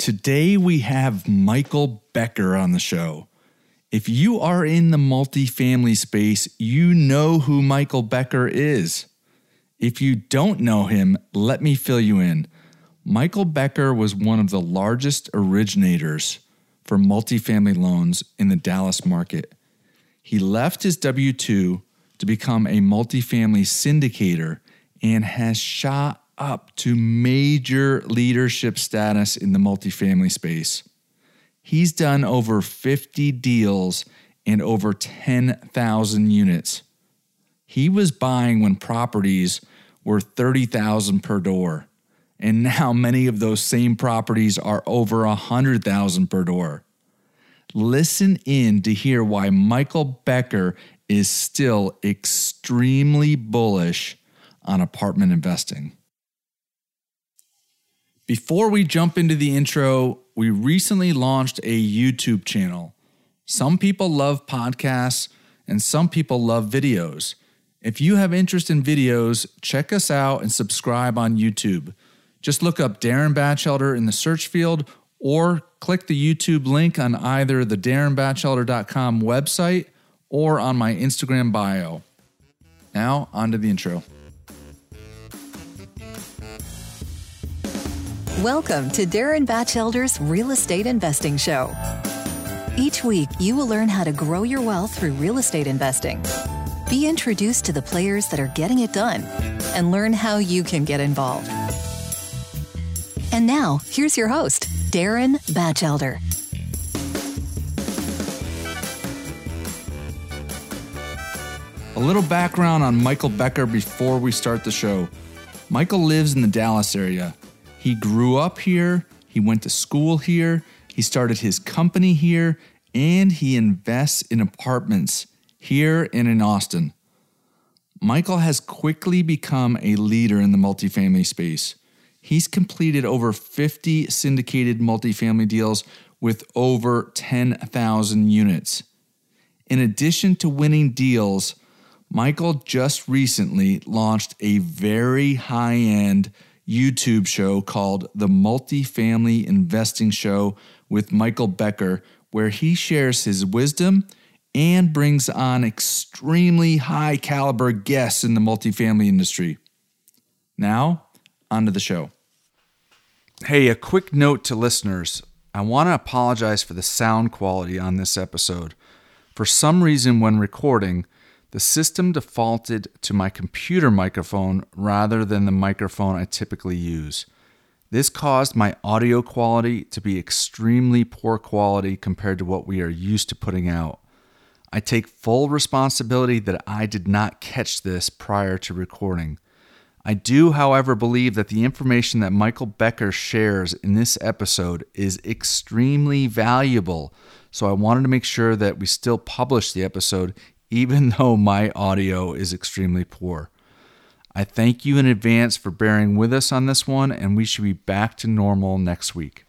Today we have Michael Becker on the show. If you are in the multifamily space, you know who Michael Becker is. If you don't know him, let me fill you in. Michael Becker was one of the largest originators for multifamily loans in the Dallas market. He left his W-2 to become a multifamily syndicator and has shot up to major leadership status in the multifamily space. He's done over 50 deals and over 10,000 units. He was buying when properties were $30,000 per door, and now many of those same properties are over $100,000 per door. Listen in to hear why Michael Becker is still extremely bullish on apartment investing. Before we jump into the intro, we recently launched a YouTube channel. Some people love podcasts and some people love videos. If you have interest in videos, check us out and subscribe on YouTube. Just look up Darren Batchelder in the search field or click the YouTube link on either the darrenbatchelder.com website or on my Instagram bio. Now, on to the intro. Welcome to Darren Batchelder's Real Estate Investing Show. Each week, you will learn how to grow your wealth through real estate investing. Be introduced to the players that are getting it done and learn how you can get involved. And now, here's your host, Darren Batchelder. A little background on Michael Becker before we start the show. Michael lives in the Dallas area. He grew up here, he went to school here, he started his company here, and he invests in apartments here and in Austin. Michael has quickly become a leader in the multifamily space. He's completed over 50 syndicated multifamily deals with over 10,000 units. In addition to winning deals, Michael just recently launched a very high-end YouTube show called The Multifamily Investing Show with Michael Becker, where he shares his wisdom and brings on extremely high caliber guests in the multifamily industry. Now, onto the show. Hey, a quick note to listeners. I want to apologize for the sound quality on this episode. For some reason, when recording, the system defaulted to my computer microphone rather than the microphone I typically use. This caused my audio quality to be extremely poor quality compared to what we are used to putting out. I take full responsibility that I did not catch this prior to recording. I do, however, believe that the information that Michael Becker shares in this episode is extremely valuable, so I wanted to make sure that we still publish the episode even though my audio is extremely poor. I thank you in advance for bearing with us on this one, and we should be back to normal next week.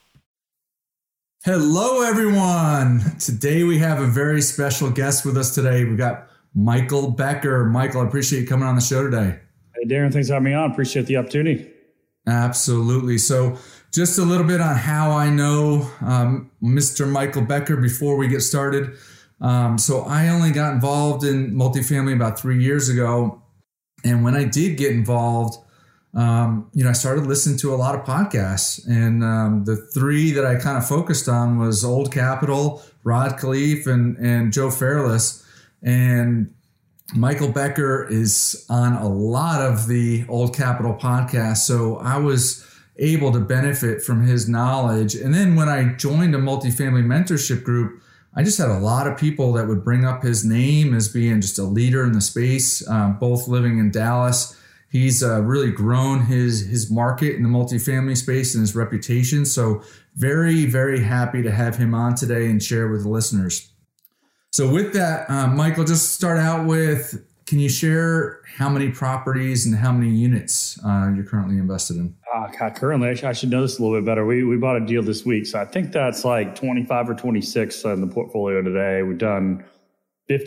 Hello, everyone. Today we have a very special guest with us today. We've got Michael Becker. Michael, I appreciate you coming on the show today. Hey, Darren, thanks for having me on. Appreciate the opportunity. Absolutely. So just a little bit on how I know Mr. Michael Becker before we get started. So I only got involved in multifamily about 3 years ago. And when I did get involved, I started listening to a lot of podcasts. And the three that I kind of focused on was Old Capital, Rod Khleif, and Joe Fairless. And Michael Becker is on a lot of the Old Capital podcasts. So I was able to benefit from his knowledge. And then when I joined a multifamily mentorship group, I just had a lot of people that would bring up his name as being just a leader in the space, both living in Dallas. He's really grown his market in the multifamily space and his reputation. So very, very happy to have him on today and share with the listeners. So with that, Michael, just start out with, can you share how many properties and how many units you're currently invested in? Currently, I should know this a little bit better. We bought a deal this week, so I think that's like 25 or 26 in the portfolio today. We've done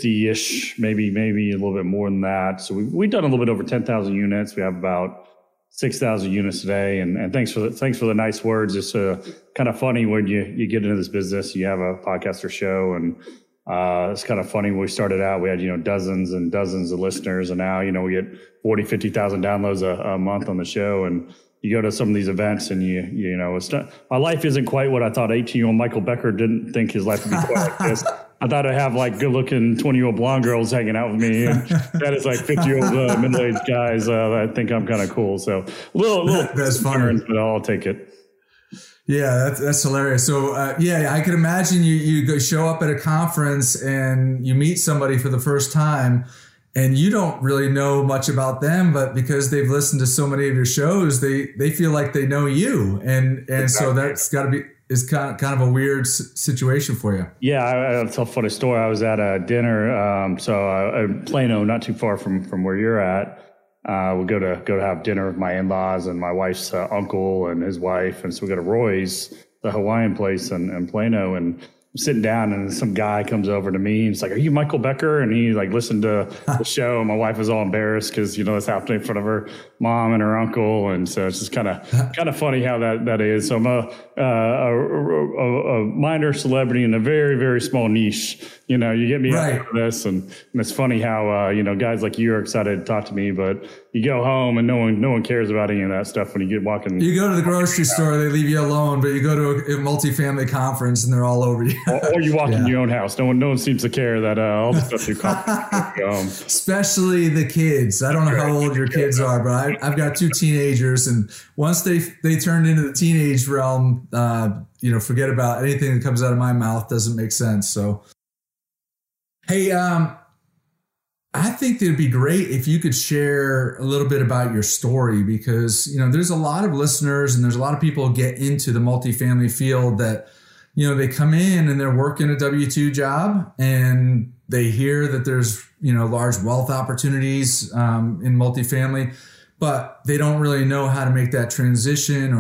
50-ish, maybe a little bit more than that. So we've done a little bit over 10,000 units. We have about 6,000 units today. And thanks for the nice words. It's kind of funny when you get into this business, you have a podcast or show, and it's kind of funny. When we started out, we had, dozens and dozens of listeners, and now, we get 40, 50,000 downloads a month on the show. And you go to some of these events and it's not, my life isn't quite what I thought. 18-year-old Michael Becker didn't think his life would be quite like this. I thought I'd have like good looking 20-year-old blonde girls hanging out with me. And that is like 50-year-old middle-aged guys that think I'm kind of cool. So little that's funny, but I'll take it. Yeah, that's hilarious. So I could imagine you go show up at a conference and you meet somebody for the first time, and you don't really know much about them, but because they've listened to so many of your shows, they feel like they know you, and exactly. So that's got to be is kind of a weird situation for you. Yeah, I'll tell a funny story. I was at a dinner, in Plano, not too far from where you're at. We go to have dinner with my in-laws and my wife's uncle and his wife, and so we go to Roy's, the Hawaiian place in Plano, and I'm sitting down, and some guy comes over to me and he's like, "Are you Michael Becker?" And he like listened to the show, and my wife was all embarrassed because it's happening in front of her mom and her uncle, and so it's just kind of funny how that is. So I'm a minor celebrity in a very, very small niche. You get me out of this, and it's funny how guys like you are excited to talk to me, but you go home and no one cares about any of that stuff when you get walking. You go to the grocery store, they leave you alone, but you go to a multifamily conference and they're all over you. Or you walk in your own house. No one seems to care that all the stuff you call. Especially the kids. I don't know how old your kids are, but I've got 2 teenagers, and once they turned into the teenage realm, forget about anything that comes out of my mouth. Doesn't make sense. So, hey, I think it'd be great if you could share a little bit about your story, because, there's a lot of listeners and there's a lot of people who get into the multifamily field that, they come in and they're working a W-2 job and they hear that there's, large wealth opportunities in multifamily, but they don't really know how to make that transition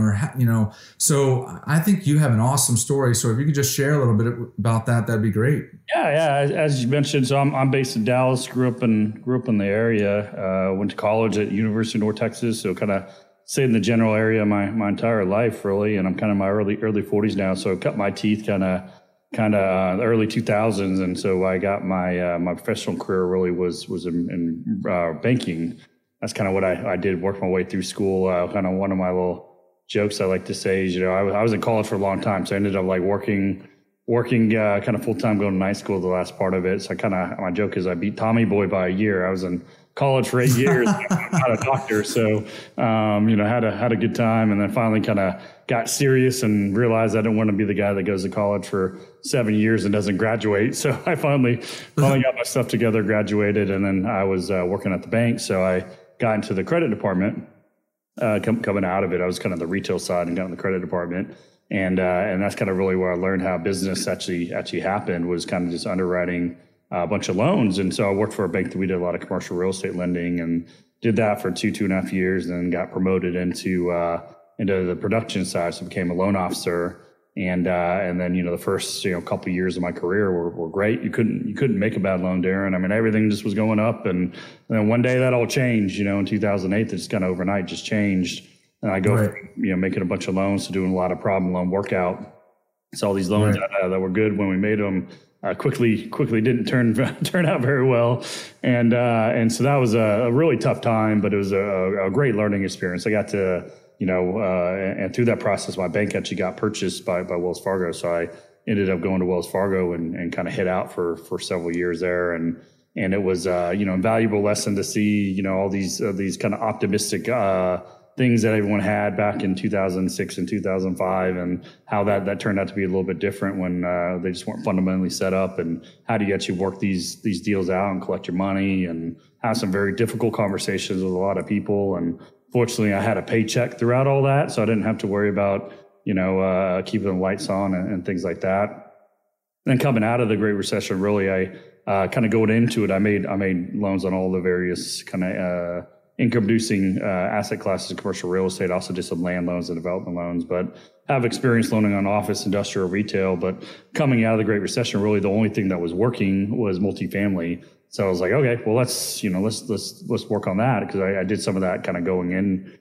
so I think you have an awesome story. So if you could just share a little bit about that, that'd be great. Yeah. As you mentioned, so I'm based in Dallas, grew up in the area, went to college at University of North Texas. So kind of stayed in the general area my entire life really. And I'm kind of in my early 40s now. So I cut my teeth kind of the early 2000s. And so I got my professional career really was in banking. That's kind of what I did, work my way through school. Kind of one of my little jokes I like to say is, I was in college for a long time. So I ended up like working kind of full time, going to night school the last part of it. So my joke is I beat Tommy Boy by a year. I was in college for 8 years. I'm not a doctor. So, had a good time, and then finally kind of got serious and realized I didn't want to be the guy that goes to college for 7 years and doesn't graduate. So I finally got my stuff together, graduated, and then I was working at the bank. So I got into the credit department. Coming out of it, I was kind of the retail side and got in the credit department. And that's kind of really where I learned how business actually happened, was kind of just underwriting a bunch of loans. And so I worked for a bank that we did a lot of commercial real estate lending, and did that for 2.5 years, and then got promoted into the production side. So I became a loan officer. And then, the first, couple of years of my career were great. You couldn't make a bad loan, Darren. I mean, everything just was going up. And then one day that all changed, in 2008, it just kind of overnight just changed. And I go from, making a bunch of loans to doing a lot of problem loan workout. So all these loans that were good when we made them quickly didn't turn out very well. And so that was a really tough time, but it was a great learning experience. I got to, and through that process, my bank actually got purchased by Wells Fargo. So I ended up going to Wells Fargo and kind of hid out for several years there. And it was, a valuable lesson to see, all these kind of optimistic, things that everyone had back in 2006 and 2005, and how that turned out to be a little bit different when they just weren't fundamentally set up. And how do you actually work these deals out and collect your money, and have some very difficult conversations with a lot of people. And fortunately, I had a paycheck throughout all that, so I didn't have to worry about, keeping the lights on and things like that. And then coming out of the Great Recession, really, I kind of going into it, I made loans on all the various kind of income-producing asset classes, commercial real estate. Also did some land loans and development loans, but have experience loaning on office, industrial, retail. But coming out of the Great Recession, really the only thing that was working was multifamily. So I was like, okay, well, let's work on that, because I did some of that kind of going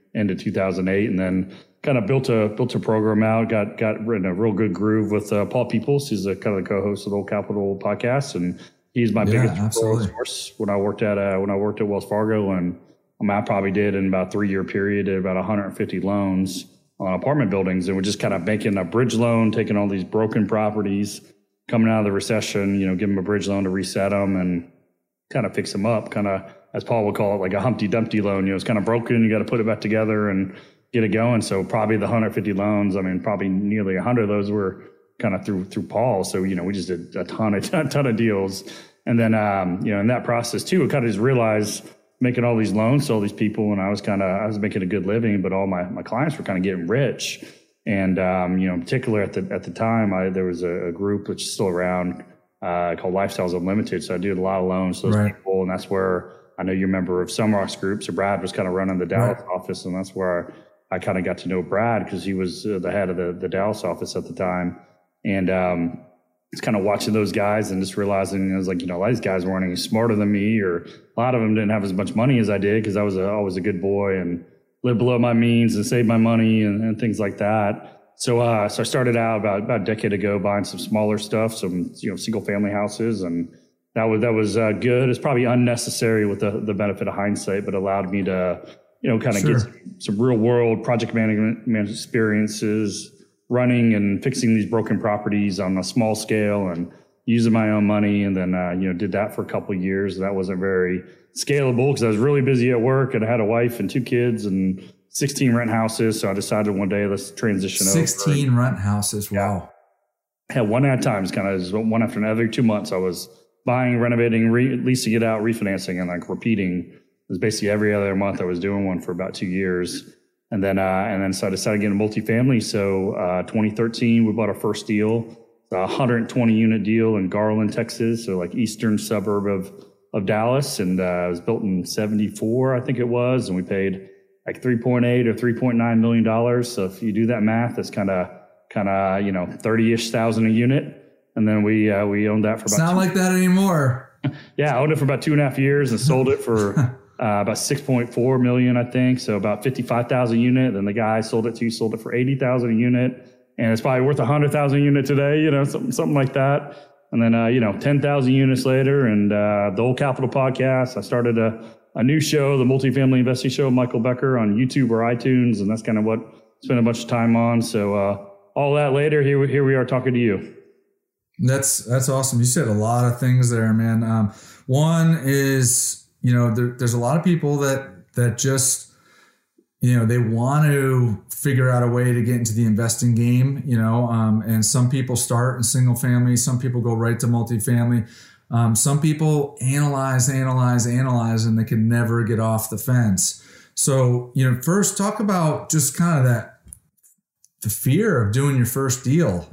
into 2008, and then kind of built a program out, got in a real good groove with Paul Peoples. He's kind of the co-host of the Old Capital podcast, and he's my biggest referral source when I worked at Wells Fargo. And I probably did in about a 3-year period, did about 150 loans on apartment buildings, and we're just kind of making a bridge loan, taking all these broken properties coming out of the recession, give them a bridge loan to reset them and kind of fix them up, kind of, as Paul would call it, like a Humpty Dumpty loan. It's kind of broken, you got to put it back together and get it going. So probably the 150 loans, probably nearly 100 of those were kind of through Paul. So, we just did a ton of deals. And then, in that process too, I kind of just realized making all these loans to all these people, and I was making a good living, but all my clients were kind of getting rich. And, in particular at the time, there was a group which is still around, called Lifestyles Unlimited. So I did a lot of loans to those people. And that's where I know you're a member of Sunrocks Group. So Brad was kind of running the Dallas office. And that's where I kind of got to know Brad, because he was the head of the Dallas office at the time. And, just kind of watching those guys and just realizing, I was like, a lot of these guys weren't any smarter than me, or a lot of them didn't have as much money as I did, because I was always a good boy and lived below my means and saved my money and things like that. So I started out about a decade ago buying some smaller stuff, some single family houses, and that was good. It's probably unnecessary with the benefit of hindsight, but allowed me to kind of get some real world project management experiences, running and fixing these broken properties on a small scale and using my own money. And then did that for a couple of years. That wasn't very scalable because I was really busy at work, and I had a wife and 2 kids and 16 rent houses. So I decided one day, let's transition 16 rent houses. Wow. I had one at a time, kind of one after another. Every 2 months I was buying, renovating, leasing it out, refinancing, and like repeating. It was basically every other month I was doing one for about 2 years. And then so I decided to get a multifamily. So 2013, we bought our first deal, a 120 unit deal in Garland, Texas. So like eastern suburb of Dallas. And it was built in 74, I think it was. And we paid like $3.8 or $3.9 million. So if you do that math, that's kind of 30-ish thousand a unit. And then we owned that for about. It's not like that anymore. Yeah, I owned it for about 2.5 years and sold it for about $6.4 million, I think. So about 55,000 a unit. Then the guy sold it for 80,000 a unit, and it's probably worth 100,000 a unit today. Something like that. And then 10,000 units later, and the Old Capital podcast. I started a new show, the Multifamily Investing Show, Michael Becker, on YouTube or iTunes, and that's kind of what I spent a bunch of time on. So all that later, here we are talking to you. That's awesome. You said a lot of things there, man. One is, there's a lot of people that just, they want to figure out a way to get into the investing game, and some people start in single family, some people go right to multifamily. Some people analyze, and they can never get off the fence. So, first talk about just kind of the fear of doing your first deal.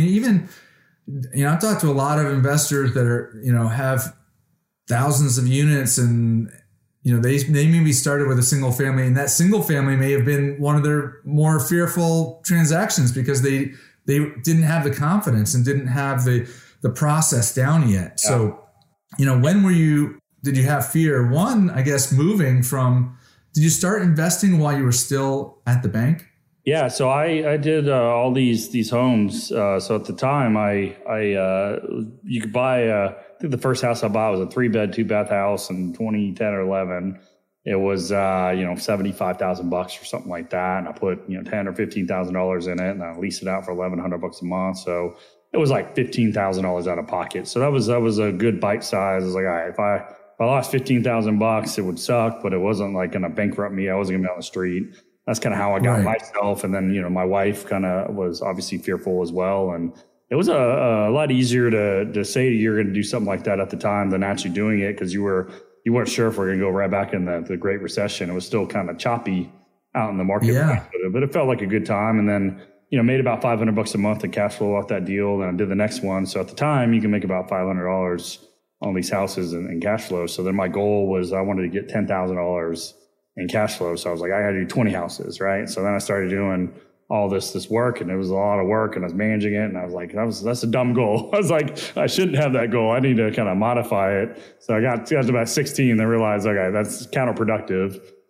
I've talked to a lot of investors that are, have thousands of units, and, they maybe started with a single family, and that single family may have been one of their more fearful transactions because they didn't have the confidence and didn't have the process down yet. Yeah. So, did you have fear? One, I guess, did you start investing while you were still at the bank? Yeah, so I did all these homes. So at the time, you could buy. I think the first house I bought was a 3-bed, 2-bath house in 2010 or 11. It was $75,000 or something like that, and I put $10,000 or $15,000 in it, and I leased it out for $1,100 a month. So it was like $15,000 out of pocket. So that was a good bite size. I was like, all right, if I lost $15,000, it would suck, but it wasn't like going to bankrupt me. I wasn't going to be on the street. That's kind of how I got myself. And then, my wife kind of was obviously fearful as well. And it was a lot easier to say you're going to do something like that at the time than actually doing it, because you weren't sure if we're going to go right back in the Great Recession. It was still kind of choppy out in the market. Yeah. But it felt like a good time. And then, made about $500 a month in cash flow off that deal. And I did the next one. So at the time, you can make about $500 on these houses in cash flow. So then my goal was I wanted to get $10,000 in cash flow. So I was like, I got to do 20 houses, right? So then I started doing all this work, and it was a lot of work, and I was managing it, and I was like, that's a dumb goal. I was like, I shouldn't have that goal. I need to kind of modify it. So I got to about 16 and realized, okay, that's counterproductive.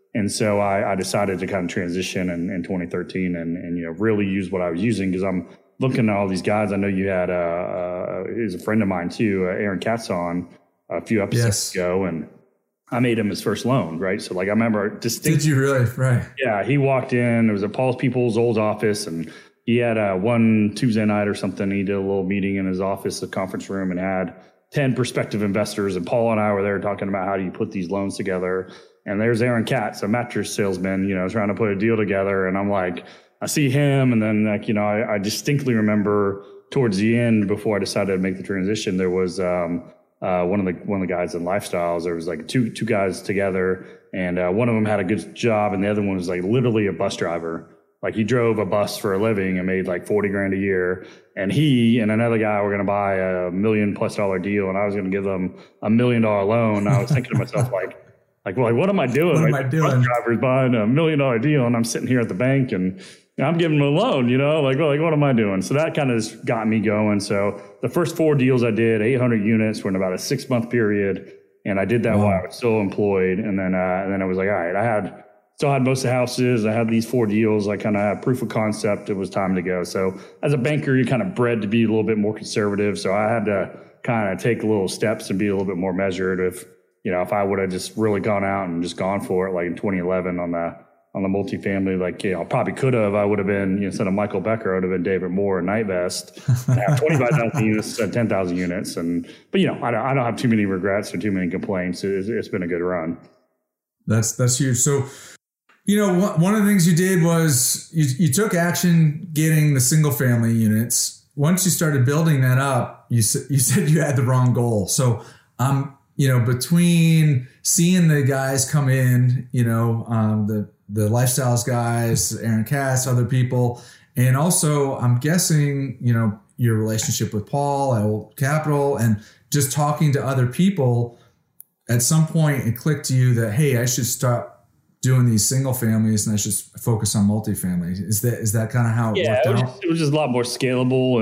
And so I decided to kind of transition in 2013 and really use what I was using, because I'm looking at all these guys. I know you had he's a friend of mine too, Aaron Katz, on a few episodes ago, and I made him his first loan, right? So like I remember distinctly. Did you really? Right. Yeah, he walked in. It was at Paul's People's old office, and he had one Tuesday night or something. He did a little meeting in his office, a conference room, and had 10 prospective investors. And Paul and I were there talking about how do you put these loans together. And there's Aaron Katz, a mattress salesman, trying to put a deal together. And I'm like, I see him. And then I distinctly remember towards the end, before I decided to make the transition, there was one of the guys in Lifestyles. There was like two guys together, and one of them had a good job, and the other one was like literally a bus driver. Like he drove a bus for a living and made like $40,000 a year. And he and another guy were going to buy $1 million+ deal, and I was going to give them $1 million loan. I was thinking to myself, like, what am I doing? What am I doing? Bus driver's buying $1 million deal, and I'm sitting here at the bank and I'm giving them a loan, like what am I doing? So that kind of just got me going. So the first 4 deals I did, 800 units, were in about a 6-month period. And I did that while I was still employed. And then I was like, all right, I still had most of the houses. I had these 4 deals. I kind of had proof of concept. It was time to go. So as a banker, you're kind of bred to be a little bit more conservative. So I had to kind of take little steps and be a little bit more measured. If I would have just really gone out and just gone for it, like in 2011 on the multifamily, like, probably could have. I would have been, instead of Michael Becker, I would have been David Moore and Nightvest. I have 25,000 units, 10,000 units. But I don't have too many regrets or too many complaints. It's been a good run. That's huge. So, one of the things you did was you took action getting the single family units. Once you started building that up, you said you had the wrong goal. So, between seeing the guys come in, the Lifestyles guys, Aaron Katz, other people, and also I'm guessing, your relationship with Paul at Old Capital and just talking to other people, at some point it clicked to you that, hey, I should stop doing these single families and I should focus on multifamily. Is that kind of how it worked out? It was just a lot more scalable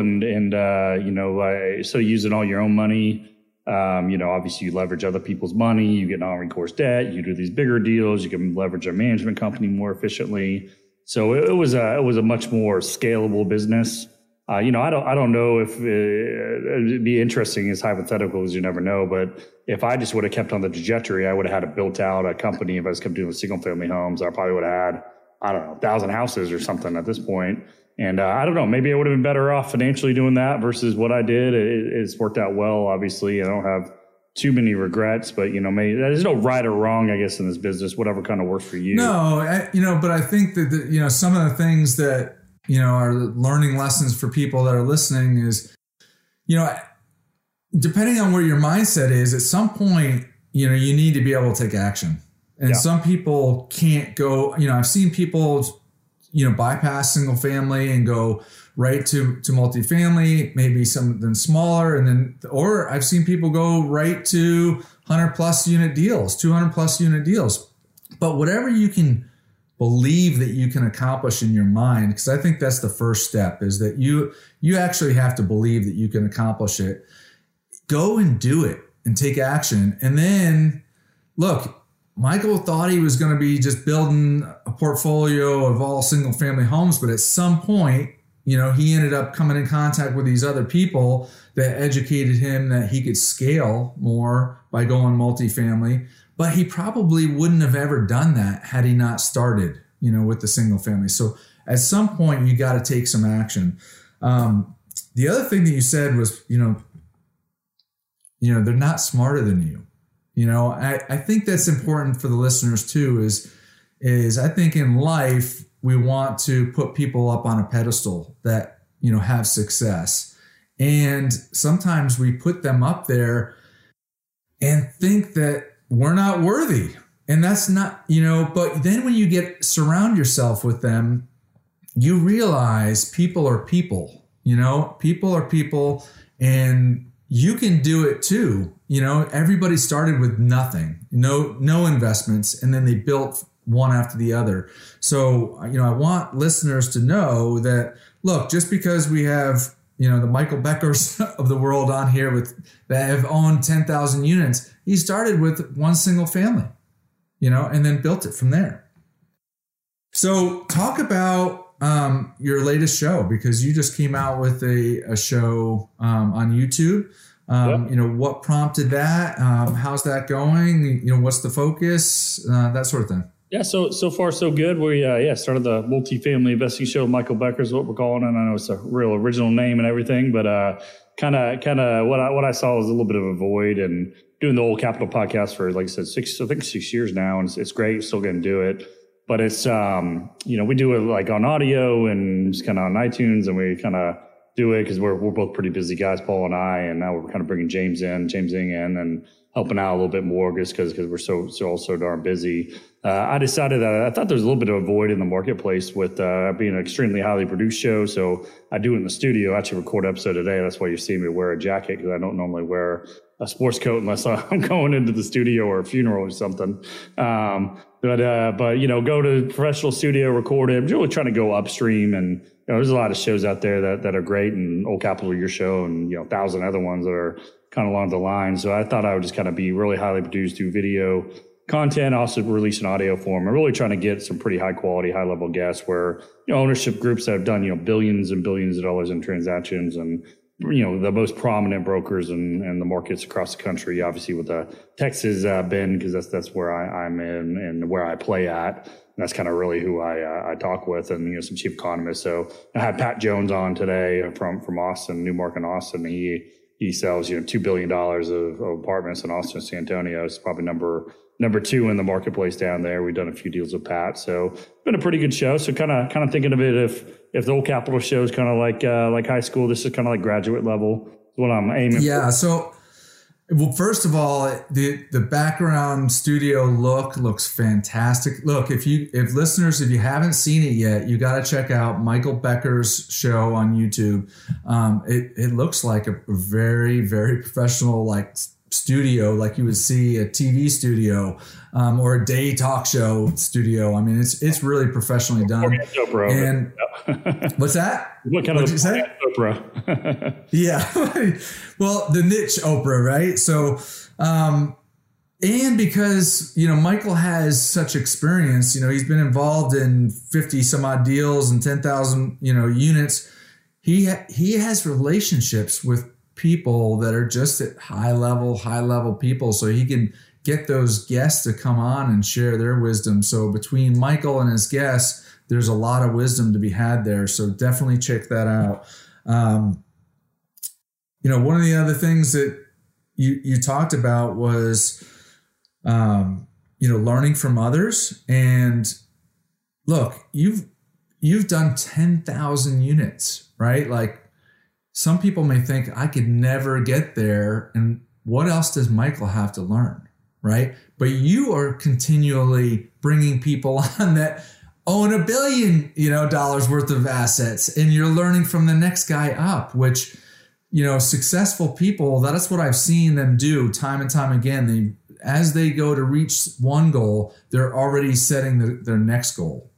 and so using all your own money. Obviously you leverage other people's money, you get non-recourse debt, you do these bigger deals, you can leverage a management company more efficiently. So it was a much more scalable business. I don't know if it'd be interesting as hypotheticals, you never know, but if I just would have kept on the trajectory, I would have had built out a company. If I just kept doing single family homes, I probably would have had, 1,000 houses or something at this point. And I don't know, maybe I would have been better off financially doing that versus what I did. It's worked out well, obviously. I don't have too many regrets, but, maybe there's no right or wrong, I guess, in this business, whatever kind of works for you. No, but I think that, some of the things that, are learning lessons for people that are listening is, depending on where your mindset is, at some point, you need to be able to take action. And some people can't go, I've seen people bypass single family and go right to multifamily, maybe something smaller. Or I've seen people go right to 100+ unit deals, 200+ unit deals. But whatever you can believe that you can accomplish in your mind, because I think that's the first step, is that you actually have to believe that you can accomplish it. Go and do it and take action. And then look, Michael thought he was going to be just building a portfolio of all single family homes. But at some point, he ended up coming in contact with these other people that educated him that he could scale more by going multifamily. But he probably wouldn't have ever done that had he not started, with the single family. So at some point, you got to take some action. The other thing that you said was, they're not smarter than you. I think that's important for the listeners too, is I think in life, we want to put people up on a pedestal that, have success. And sometimes we put them up there and think that we're not worthy. And that's not, but then when you surround yourself with them, you realize people are people, people are people, and you can do it too. Everybody started with nothing, no investments, and then they built one after the other. So, I want listeners to know that, look, just because we have, the Michael Beckers of the world on here that have owned 10,000 units, he started with one single family. and then built it from there. So talk about your latest show, because you just came out with a show on YouTube. What prompted that? How's that going? What's the focus? That sort of thing. Yeah, so far so good. We started the multifamily investing show. Michael Becker is what we're calling it. I know it's a real original name and everything, but kind of what I saw was a little bit of a void, and doing the Old Capital podcast for, like I said, 6 years now, and it's great. Still going to do it, but it's we do it like on audio and just kind of on iTunes, and we kind of do it because we're both pretty busy guys, Paul and I, and now we're kind of bringing James Ing in and helping out a little bit more just because we're so darn busy. I decided that I thought there was a little bit of a void in the marketplace with being an extremely highly produced show. So I do it in the studio. I actually record an episode today. That's why you see me wear a jacket, because I don't normally wear a sports coat unless I'm going into the studio or a funeral or something. But go to a professional studio, record it. I'm really trying to go upstream, and there's a lot of shows out there that are great, and Old Capital, your show, and 1,000 other ones that are kind of along the line. So I thought I would just kind of be really highly produced, do video content, also release an audio form. I'm really trying to get some pretty high quality, high level guests where ownership groups that have done billions and billions of dollars in transactions, and the most prominent brokers and the markets across the country, obviously with the Texas bend, because that's where I'm in and where I play at. And that's kind of really who I talk with, and some chief economists. So I had Pat Jones on today from Austin, Newmark in Austin. He sells $2 billion of apartments in Austin, San Antonio. It's probably number 2 in the marketplace down there. We've done a few deals with Pat, so it's been a pretty good show. So kind of thinking of it, if the Old Capital show is kind of like high school, this is kind of like graduate level. That's what I'm aiming for. Yeah. So, well, first of all, the background studio looks fantastic. Look, if you haven't seen it yet, you got to check out Michael Becker's show on YouTube. It looks like a very, very professional, studio, like you would see a TV studio or a day talk show studio. I mean, it's really professionally done. And what's that? What kind of say? Oprah? Yeah. Well, the niche Oprah, right? So, and because, Michael has such experience, he's been involved in 50 some odd deals and 10,000, units. He has relationships with people that are just at high level people, so he can get those guests to come on and share their wisdom. So between Michael and his guests, there's a lot of wisdom to be had there. So definitely check that out. One of the other things that you talked about was, learning from others. And look, you've done 10,000 units, right? Like, some people may think, I could never get there, and what else does Michael have to learn, right? But you are continually bringing people on that own $1 billion, dollars worth of assets, and you're learning from the next guy up, which, successful people, that's what I've seen them do time and time again. As they go to reach one goal, they're already setting their next goal.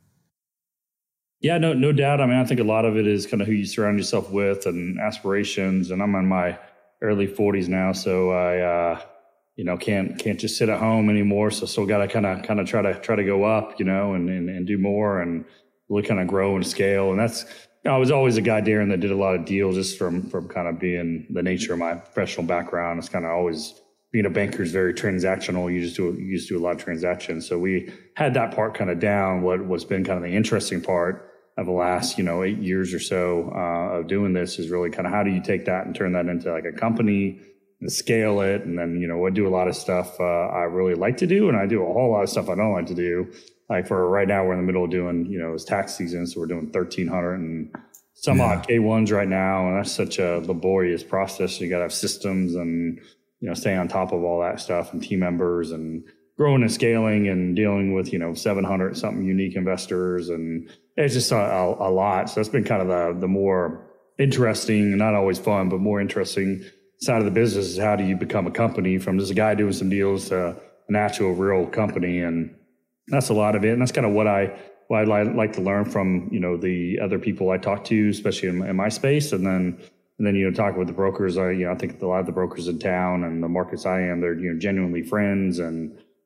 Yeah, no doubt. I mean, I think a lot of it is kind of who you surround yourself with and aspirations. And I'm in my early 40s now, so I, can't just sit at home anymore. So still got to kind of try to go up, and do more and really kind of grow and scale. And that's, I was always a guy, Darren, that did a lot of deals just from kind of being the nature of my professional background. It's kind of always, being a banker is very transactional. You just do a lot of transactions. So we had that part kind of down. What's been kind of the interesting part of the last, 8 years or so of doing this is really kind of how do you take that and turn that into like a company and scale it. And then, I do a lot of stuff I really like to do. And I do a whole lot of stuff I don't like to do. Like for right now, we're in the middle of doing, it's tax season. So we're doing 1,300 and some odd K1s right now. And that's such a laborious process. You got to have systems and, stay on top of all that stuff and team members and growing and scaling and dealing with, 700 something unique investors. And it's just a lot. So that's been kind of the more interesting, not always fun, but more interesting side of the business is how do you become a company from just a guy doing some deals to an actual real company. And that's a lot of it. And that's kind of what I like to learn from, the other people I talk to, especially in my space. And then, talking with the brokers, I think a lot of the brokers in town and the markets I am, they're, genuinely friends and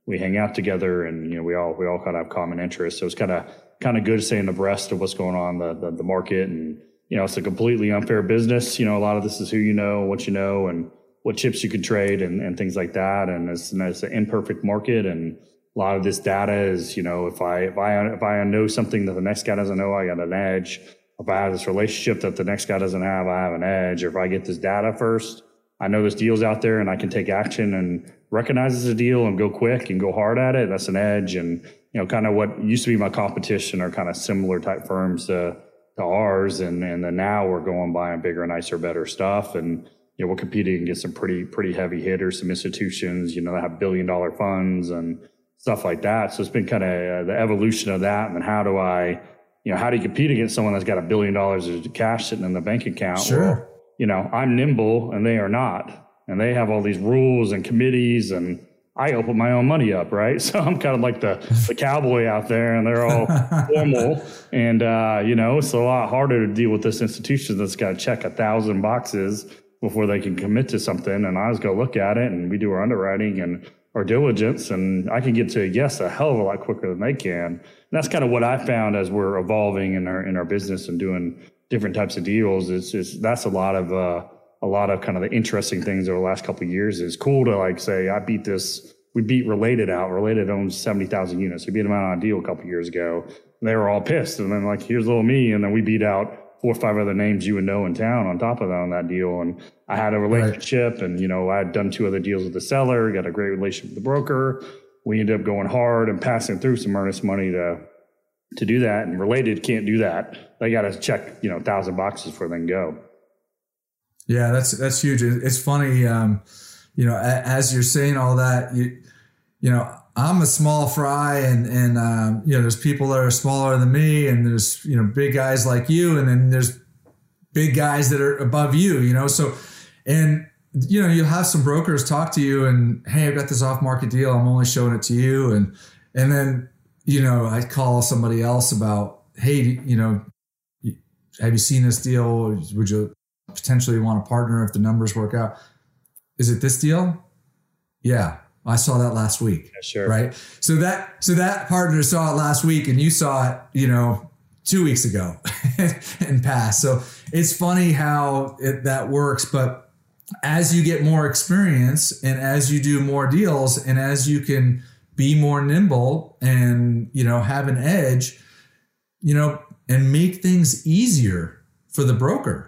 we hang out together, and we all kind of have common interests. So it's kind of good staying abreast of what's going on the market. And it's a completely unfair business. A lot of this is who you know, what you know, and what chips you can trade and things like that. And it's an imperfect market, and a lot of this data is, if I know something that the next guy doesn't know, I got an edge. If I have this relationship that the next guy doesn't have, I have an edge. Or if I get this data first, I know there's deals out there and I can take action and recognize it's a deal and go quick and go hard at it. That's an edge. And, kind of what used to be my competition are kind of similar type firms to ours. And then now we're going buying bigger, nicer, better stuff. And, we're competing against some pretty heavy hitters, some institutions, that have $1 billion funds and stuff like that. So it's been kind of the evolution of that. And then how do you compete against someone that's got $1 billion of cash sitting in the bank account? Sure. Well, I'm nimble and they are not. And they have all these rules and committees, and I open my own money up, right? So I'm kind of like the cowboy out there, and they're all formal. And, it's a lot harder to deal with this institution that's got to check 1,000 boxes before they can commit to something. And I just go look at it, and we do our underwriting and our diligence, and I can get to a yes a hell of a lot quicker than they can. And that's kind of what I found as we're evolving in our business and doing different types of deals. That's a lot of kind of the interesting things over the last couple of years. It's cool to say, we beat Related out. Related owns 70,000 units. We beat them out on a deal a couple of years ago. And they were all pissed. And then here's little me. And then we beat out 4 or 5 other names you would know in town on top of that on that deal. And I had a relationship, right. And, I had done 2 other deals with the seller, got a great relationship with the broker. We ended up going hard and passing through some earnest money to do that. And Related can't do that. They got to check, 1,000 boxes before they can go. Yeah, that's huge. It's funny, as you're saying all that, I'm a small fry, and there's people that are smaller than me, and there's big guys like you, and then there's big guys that are above you. So, and you'll have some brokers talk to you, and hey, I've got this off market deal, I'm only showing it to you, and then I call somebody else about, hey, have you seen this deal? Would you potentially want to partner if the numbers work out? Is it this deal? Yeah, I saw that last week. Yeah, sure. Right. So that partner saw it last week, and you saw it, 2 weeks ago and passed. So it's funny how that works. But as you get more experience, and as you do more deals, and as you can be more nimble and, have an edge, and make things easier for the broker,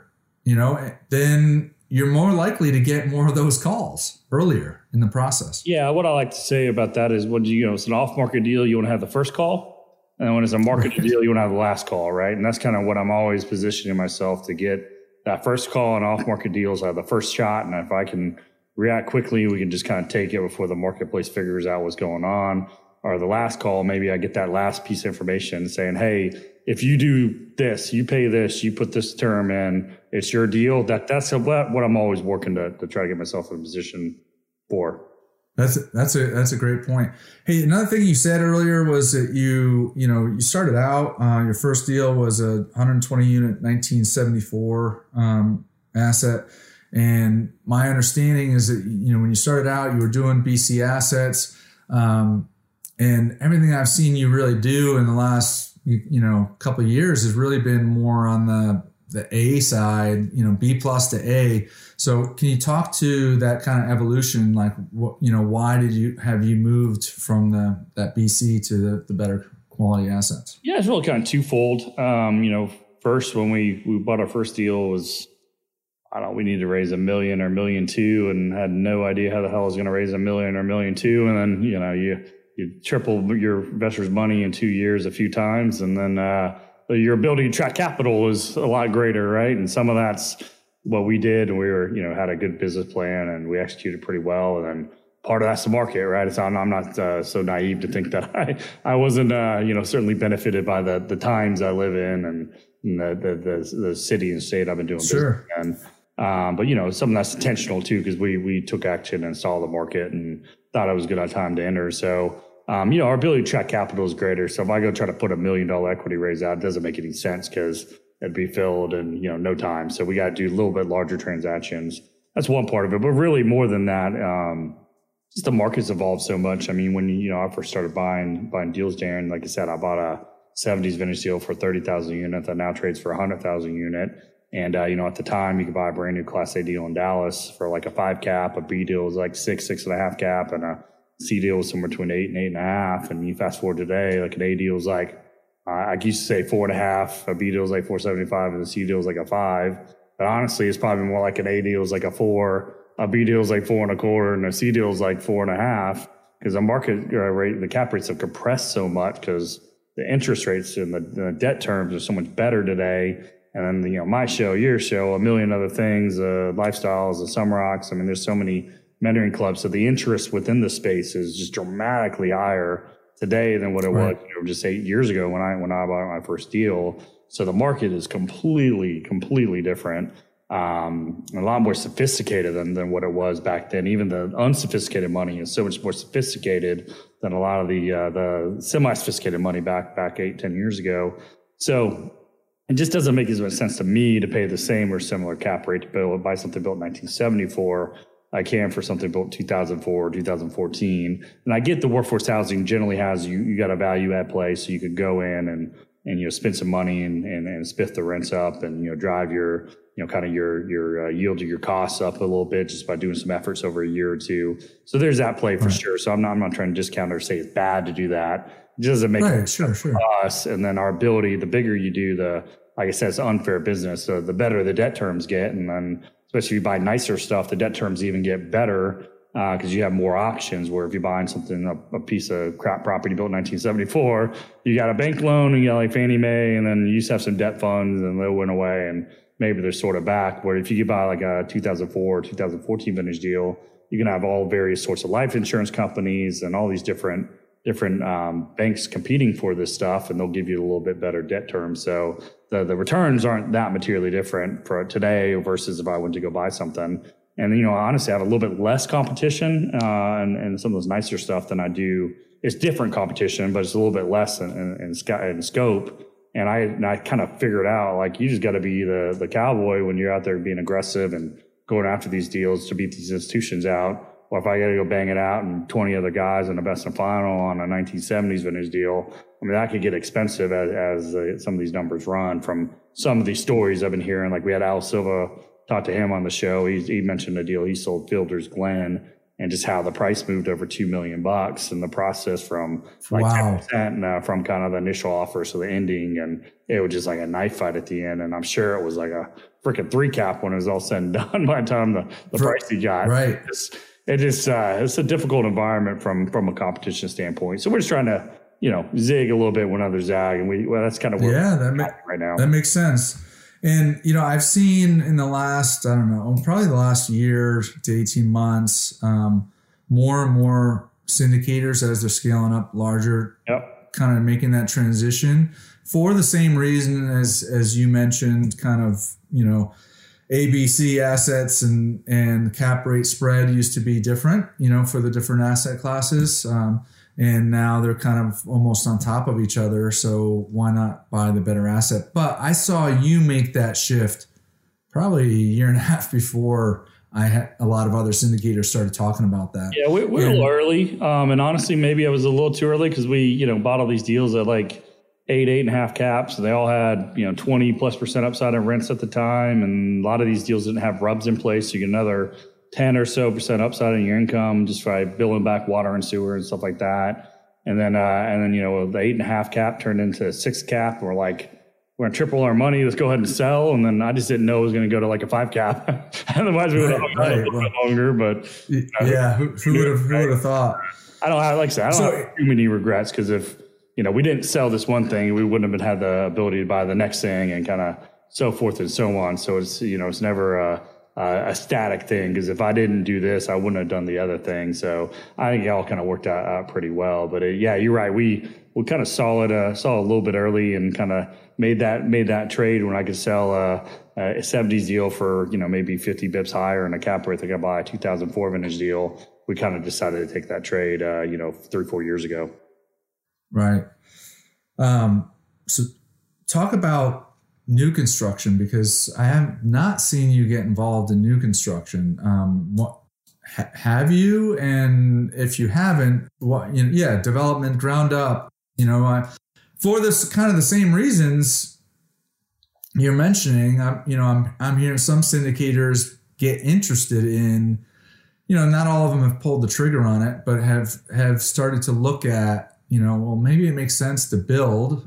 then you're more likely to get more of those calls earlier in the process. Yeah, what I like to say about that is it's an off-market deal, you want to have the first call. And when it's a market deal, you want to have the last call, right? And that's kind of what I'm always positioning myself to get that first call on off-market deals. I have the first shot, and if I can react quickly, we can just kind of take it before the marketplace figures out what's going on. Or the last call, maybe I get that last piece of information saying, hey, if you do this, you pay this, you put this term in, it's your deal. That's what I'm always working to try to get myself in a position for. That's a great point. Hey, another thing you said earlier was that you started out, your first deal was a 120 unit 1974 asset. And my understanding is that, when you started out, you were doing BC assets, and everything I've seen you really do in the last couple of years has really been more on the A side, B plus to A. So can you talk to that kind of evolution? Like, why have you moved from that BC to the better quality assets? Yeah, it's really kind of twofold. First, when we bought our first deal was, we needed to raise $1 million or $1.2 million, and had no idea how the hell I was going to raise $1 million or $1.2 million. And then, you triple your investors' money in 2 years a few times, and then your ability to track capital is a lot greater, right? And some of that's what we did, and we were, had a good business plan, and we executed pretty well. And then part of that's the market, right? So I'm not so naive to think that I wasn't, certainly benefited by the times I live in and the city and state I've been doing sure. business in. But some of that's intentional too, because we took action and saw the market and thought it was a good time to enter. So, our ability to track capital is greater. So if I go try to put $1 million equity raise out, it doesn't make any sense because it'd be filled in, no time. So we got to do a little bit larger transactions. That's one part of it, but really more than that. just the market's evolved so much. I mean, when I first started buying deals, Darren, like I said, I bought a 70s vintage deal for 30,000 unit that now trades for 100,000 unit. And, at the time you could buy a brand new Class A deal in Dallas for like a 5 cap, a B deal was like 6.5 cap, and a C deal was somewhere between 8 and 8.5. And you fast forward today, like an A deal is like, I used to say 4.5, a B deal is like 4.75, and a C deal is like a 5. But honestly, it's probably more like an A deal is like a 4, a B deal is like 4.25, and a C deal is like 4.5, because the market rate, the cap rates have compressed so much because the interest rates and the debt terms are so much better today. And then, my show, your show, a million other things, lifestyles, the Summer Rocks. I mean, there's so many mentoring clubs. So the interest within the space is just dramatically higher today than what it was just 8 years ago when I bought my first deal. So the market is completely different. A lot more sophisticated than what it was back then. Even the unsophisticated money is so much more sophisticated than a lot of the semi-sophisticated money back 8-10 years ago. So it just doesn't make as much sense to me to pay the same or similar cap rate to buy something built in 1974 I can for something built in 2004 or 2014. And I get the workforce housing generally has you got a value add play, so you could go in and spend some money and spiff the rents up and drive your kind of your yield to your costs up a little bit just by doing some efforts over a year or two. So there's that play for sure. So I'm not trying to discount or say it's bad to do that. It doesn't make sense for us. And then our ability, the bigger you do, like I said, it's unfair business. So the better the debt terms get, and then especially if you buy nicer stuff, the debt terms even get better because you have more options. Where if you're buying something, a piece of crap property built in 1974, you got a bank loan and you got like Fannie Mae, and then you used to have some debt funds and they went away and maybe they're sort of back. Where if you could buy like a 2004 or 2014 vintage deal, you can have all various sorts of life insurance companies and all these different banks competing for this stuff, and they'll give you a little bit better debt terms. So the returns aren't that materially different for today versus if I went to go buy something. And, honestly, I have a little bit less competition and some of those nicer stuff than I do. It's different competition, but it's a little bit less in scope. And I kind of figured out, like, you just got to be the cowboy when you're out there being aggressive and going after these deals to beat these institutions out. Or if I got to go bang it out and 20 other guys in the best and final on a 1970s vintage deal, I mean, that could get expensive as some of these numbers run from some of these stories I've been hearing. Like we had Al Silva, talked to him on the show. He mentioned a deal he sold Fielder's Glen and just how the price moved over $2 million and the process from like 10% from kind of the initial offer to the ending. And it was just like a knife fight at the end. And I'm sure it was like a freaking 3 cap when it was all said and done by the time the price he got. Right. It's a difficult environment from a competition standpoint. So we're just trying to, zig a little bit when others zag. And that's kind of where we're at right now. That makes sense. And, I've seen in the last, I don't know, probably the last year to 18 months, more and more syndicators as they're scaling up larger, kind of making that transition for the same reason as you mentioned, kind of, ABC assets and cap rate spread used to be different, for the different asset classes. And now they're kind of almost on top of each other. So why not buy the better asset? But I saw you make that shift probably a year and a half before a lot of other syndicators started talking about that. Yeah, we're a little early. And honestly, maybe I was a little too early because we, bought all these deals at like 8.5 caps. They all had, 20+% upside in rents at the time. And a lot of these deals didn't have rubs in place. So you get another 10 or so % upside in your income just by billing back water and sewer and stuff like that. And then, the 8.5 cap turned into 6 cap. We're like, we're going to triple our money. Let's go ahead and sell. And then I just didn't know it was going to go to like a 5 cap. Otherwise we would have hung a little bit longer, but who would have thought? I don't have too many regrets because if, we didn't sell this one thing, we wouldn't have had the ability to buy the next thing and kind of so forth and so on. So it's, it's never a static thing, because if I didn't do this, I wouldn't have done the other thing. So I think it all kind of worked out pretty well. But you're right. We kind of saw it a little bit early and kind of made that trade when I could sell a 70s deal for, maybe 50 bips higher and a cap rate. I could buy a 2004 vintage deal. We kind of decided to take that trade, 3-4 years ago. Right. So talk about new construction, because I have not seen you get involved in new construction. have you? And if you haven't, what, development ground up, for this kind of the same reasons you're mentioning. I'm hearing some syndicators get interested in, not all of them have pulled the trigger on it, but have started to look at, well, maybe it makes sense to build,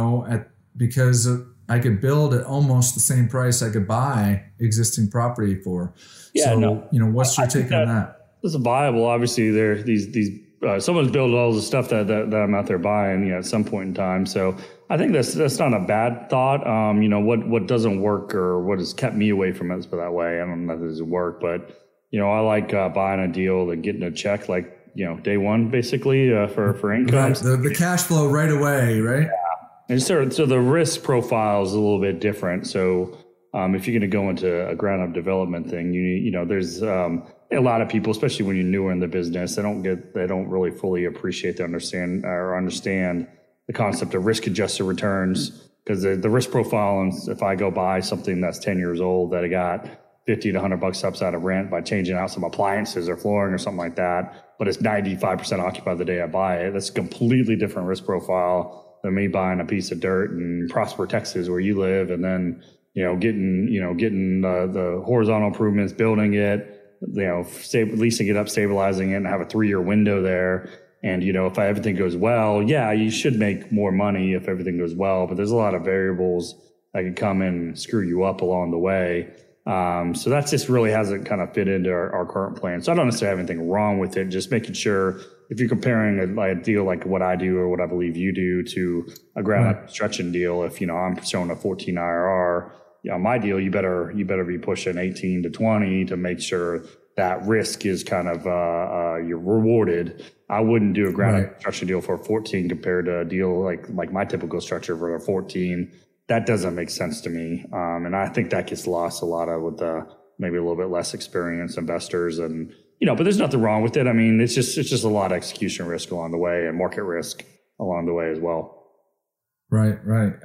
because I could build at almost the same price I could buy existing property for. Yeah, so, what's your take on that? This is viable. Obviously, there these someone's building all the stuff that I'm out there buying, at some point in time. So I think that's not a bad thought. What doesn't work or what has kept me away from it, let's put it that way. I don't know if it doesn't work, but I like buying a deal and getting a check day one, basically for income. Right. The cash flow right away, right? Yeah. And so the risk profile is a little bit different. So if you're going to go into a ground up development thing, there's a lot of people, especially when you're newer in the business, they don't really fully appreciate understand the concept of risk adjusted returns, because the risk profile, and if I go buy something that's 10 years old that I got $50 to $100 upside of rent by changing out some appliances or flooring or something like that, but it's 95% occupied the day I buy it, that's a completely different risk profile than me buying a piece of dirt in Prosper, Texas, where you live, and then getting the horizontal improvements, building it, leasing it up, stabilizing it, and have a 3-year window there. And, if everything goes well, yeah, you should make more money if everything goes well, but there's a lot of variables that can come in and screw you up along the way. So that just really hasn't kind of fit into our current plan. So I don't necessarily have anything wrong with it. Just making sure if you're comparing a deal like what I do or what I believe you do to a ground up construction deal, if, I'm showing a 14 IRR, my deal, you better be pushing 18 to 20 to make sure that risk is kind of, you're rewarded. I wouldn't do a ground up construction deal for a 14 compared to a deal like my typical structure for a 14. That doesn't make sense to me. And I think that gets lost a lot with maybe a little bit less experienced investors, and, but there's nothing wrong with it. I mean, it's just a lot of execution risk along the way and market risk along the way as well. Right.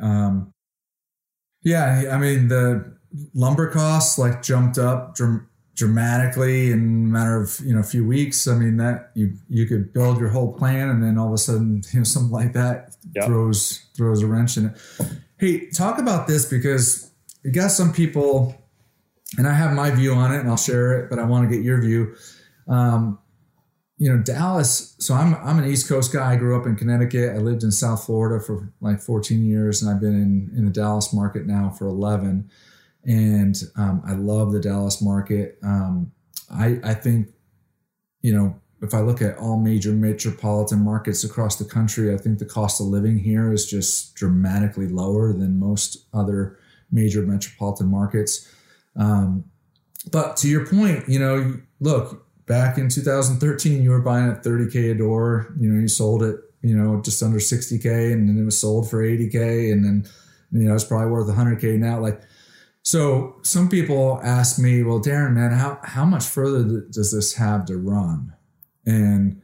Yeah. I mean, the lumber costs jumped up dramatically in a matter of, a few weeks. I mean, that you could build your whole plan, and then all of a sudden, something like that throws a wrench in it. Hey, talk about this, because you got some people, and I have my view on it and I'll share it, but I want to get your view. Dallas, so I'm an East Coast guy. I grew up in Connecticut. I lived in South Florida for 14 years, and I've been in the Dallas market now for 11. And I love the Dallas market. I think, if I look at all major metropolitan markets across the country, I think the cost of living here is just dramatically lower than most other major metropolitan markets. But to your point, look, back in 2013, you were buying at $30K a door. You sold it, just under $60K, and then it was sold for $80K, and then, it's probably worth $100K now. So some people ask me, well, Darren, man, how much further does this have to run? And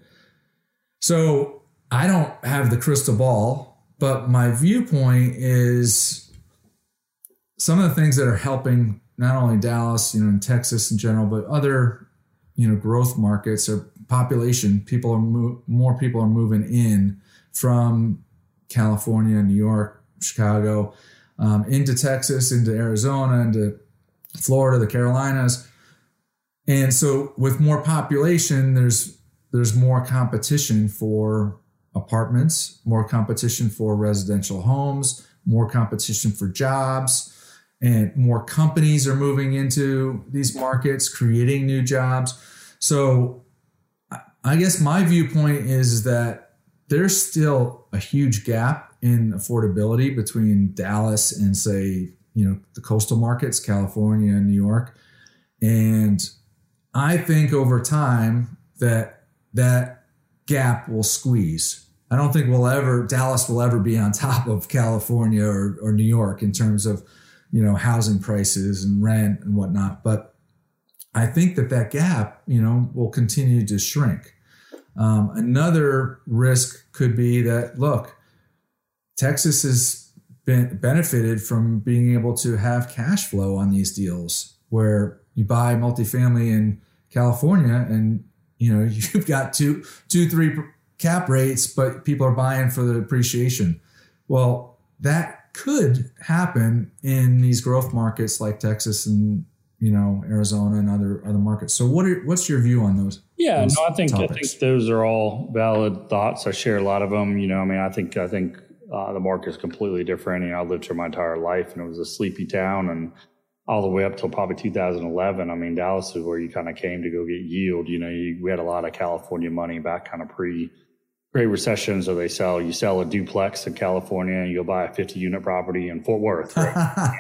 so I don't have the crystal ball, but my viewpoint is some of the things that are helping not only Dallas, and Texas in general, but other, growth markets or population. More people are moving in from California, New York, Chicago, into Texas, into Arizona, into Florida, the Carolinas. And so with more population, there's more competition for apartments, more competition for residential homes, more competition for jobs, and more companies are moving into these markets, creating new jobs. So I guess my viewpoint is that there's still a huge gap in affordability between Dallas and, say, the coastal markets, California and New York. And I think over time that gap will squeeze. I don't think Dallas will ever be on top of California or New York in terms of, housing prices and rent and whatnot. But I think that gap, will continue to shrink. Another risk could be that, look, Texas has benefited from being able to have cash flow on these deals, where you buy multifamily in California, and you've got two, 3 cap rates, but people are buying for the appreciation. Well, that could happen in these growth markets like Texas and Arizona and other markets. So what's your view on those? Yeah, those I think those are all valid thoughts. I share a lot of them. I think the market is completely different. I lived here my entire life, and it was a sleepy town, and all the way up till probably 2011. Dallas is where you kind of came to go get yield. We had a lot of California money back kind of pre-Great Recession. So you sell a duplex in California and you go buy a 50-unit property in Fort Worth. Right?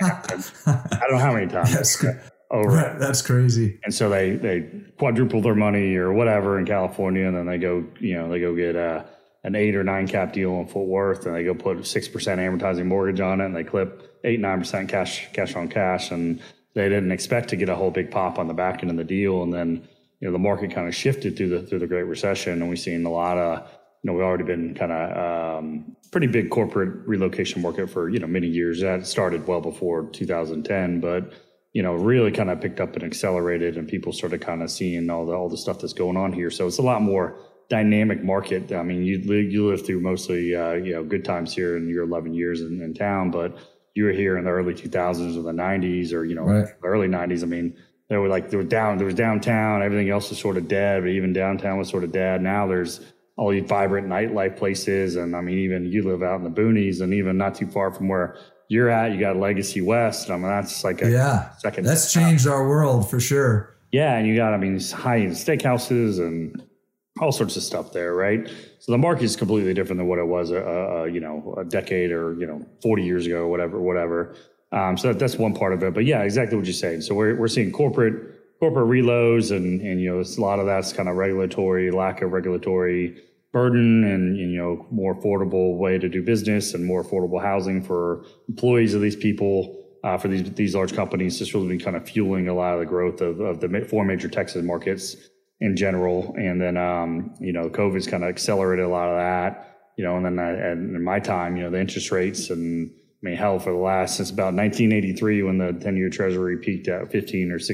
I don't know how many times. That's crazy. And so they quadruple their money or whatever in California, and then they go get an 8 or 9 cap deal in Fort Worth, and they go put 6% amortizing mortgage on it, and they clip 8-9% cash on cash, and they didn't expect to get a whole big pop on the back end of the deal, and then the market kind of shifted through the Great Recession, and we've seen a lot of we've already been kind of pretty big corporate relocation market for many years. That started well before 2010, but really kind of picked up and accelerated, and people started kind of seeing all the stuff that's going on here. So it's a lot more dynamic market. You lived through mostly good times here in your 11 years in town, but you were here in the early 2000s or the 90s or right. Early 90s. There was downtown, everything else was sort of dead, but even downtown was sort of dead. Now there's all these vibrant nightlife places, and even you live out in the boonies, and even not too far from where you're at, you got Legacy West. that's like a second. That's changed our world for sure. Yeah, and you got high-end steakhouses and all sorts of stuff there, right? So the market is completely different than what it was, a decade or 40 years ago, or whatever. So that's one part of it. But yeah, exactly what you're saying. So we're seeing corporate reloads, and a lot of that's kind of lack of regulatory burden, and more affordable way to do business and more affordable housing for employees of these people, for these large companies. Just really been kind of fueling a lot of the growth of the 4 major Texas markets in general. And then, COVID's kind of accelerated a lot of that, and then in my time, the interest rates and since about 1983, when the 10-year treasury peaked at 15 or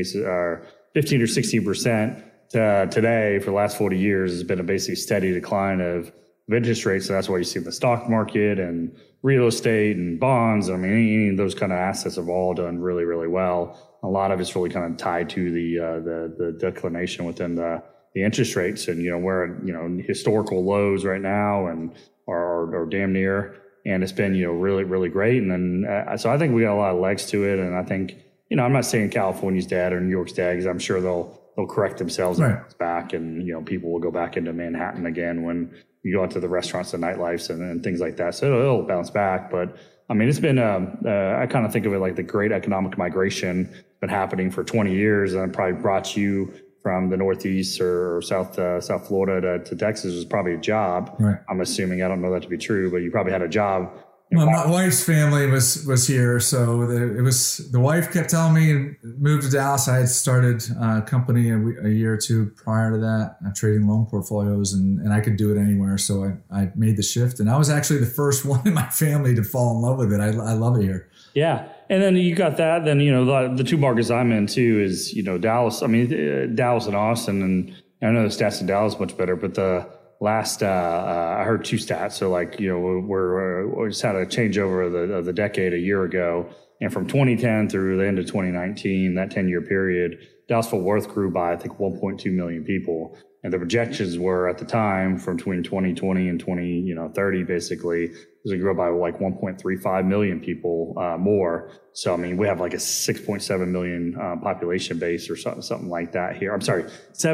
16%, today for the last 40 years has been a basically steady decline of interest rates. So that's why you see the stock market and real estate and bonds. Any of those kind of assets have all done really, really well. A lot of it's really kind of tied to the declination within the interest rates, and we're at historical lows right now, and are damn near, and it's been really, really great. And then so I think we got a lot of legs to it, and I think I'm not saying California's dead or New York's dead, because I'm sure they'll correct themselves and bounce back, and people will go back into Manhattan again when you go out to the restaurants and nightlifes and things like that. So it'll bounce back, but it's been I kind of think of it like the great economic migration been happening for 20 years, and probably brought you from the Northeast or South Florida to Texas was probably a job. Right. I'm assuming, I don't know that to be true, but you probably had a job. Well, my wife's family was here, so the wife kept telling me move to Dallas. I had started a company a year or two prior to that, trading loan portfolios, and I could do it anywhere. So I made the shift, and I was actually the first one in my family to fall in love with it. I love it here. Yeah. And then you got that. Then, the 2 markets I'm in too is, Dallas. Dallas and Austin. And I know the stats in Dallas much better, but the last, I heard 2 stats. So we just had a changeover of the decade a year ago. And from 2010 through the end of 2019, that 10-year period, Dallas-Fort Worth grew by, I think, 1.2 million people. And the projections were at the time from between 2020 and 2030, basically, is to grow by 1.35 million people more. So, we have a 6.7 million population base or something like that here. I'm sorry,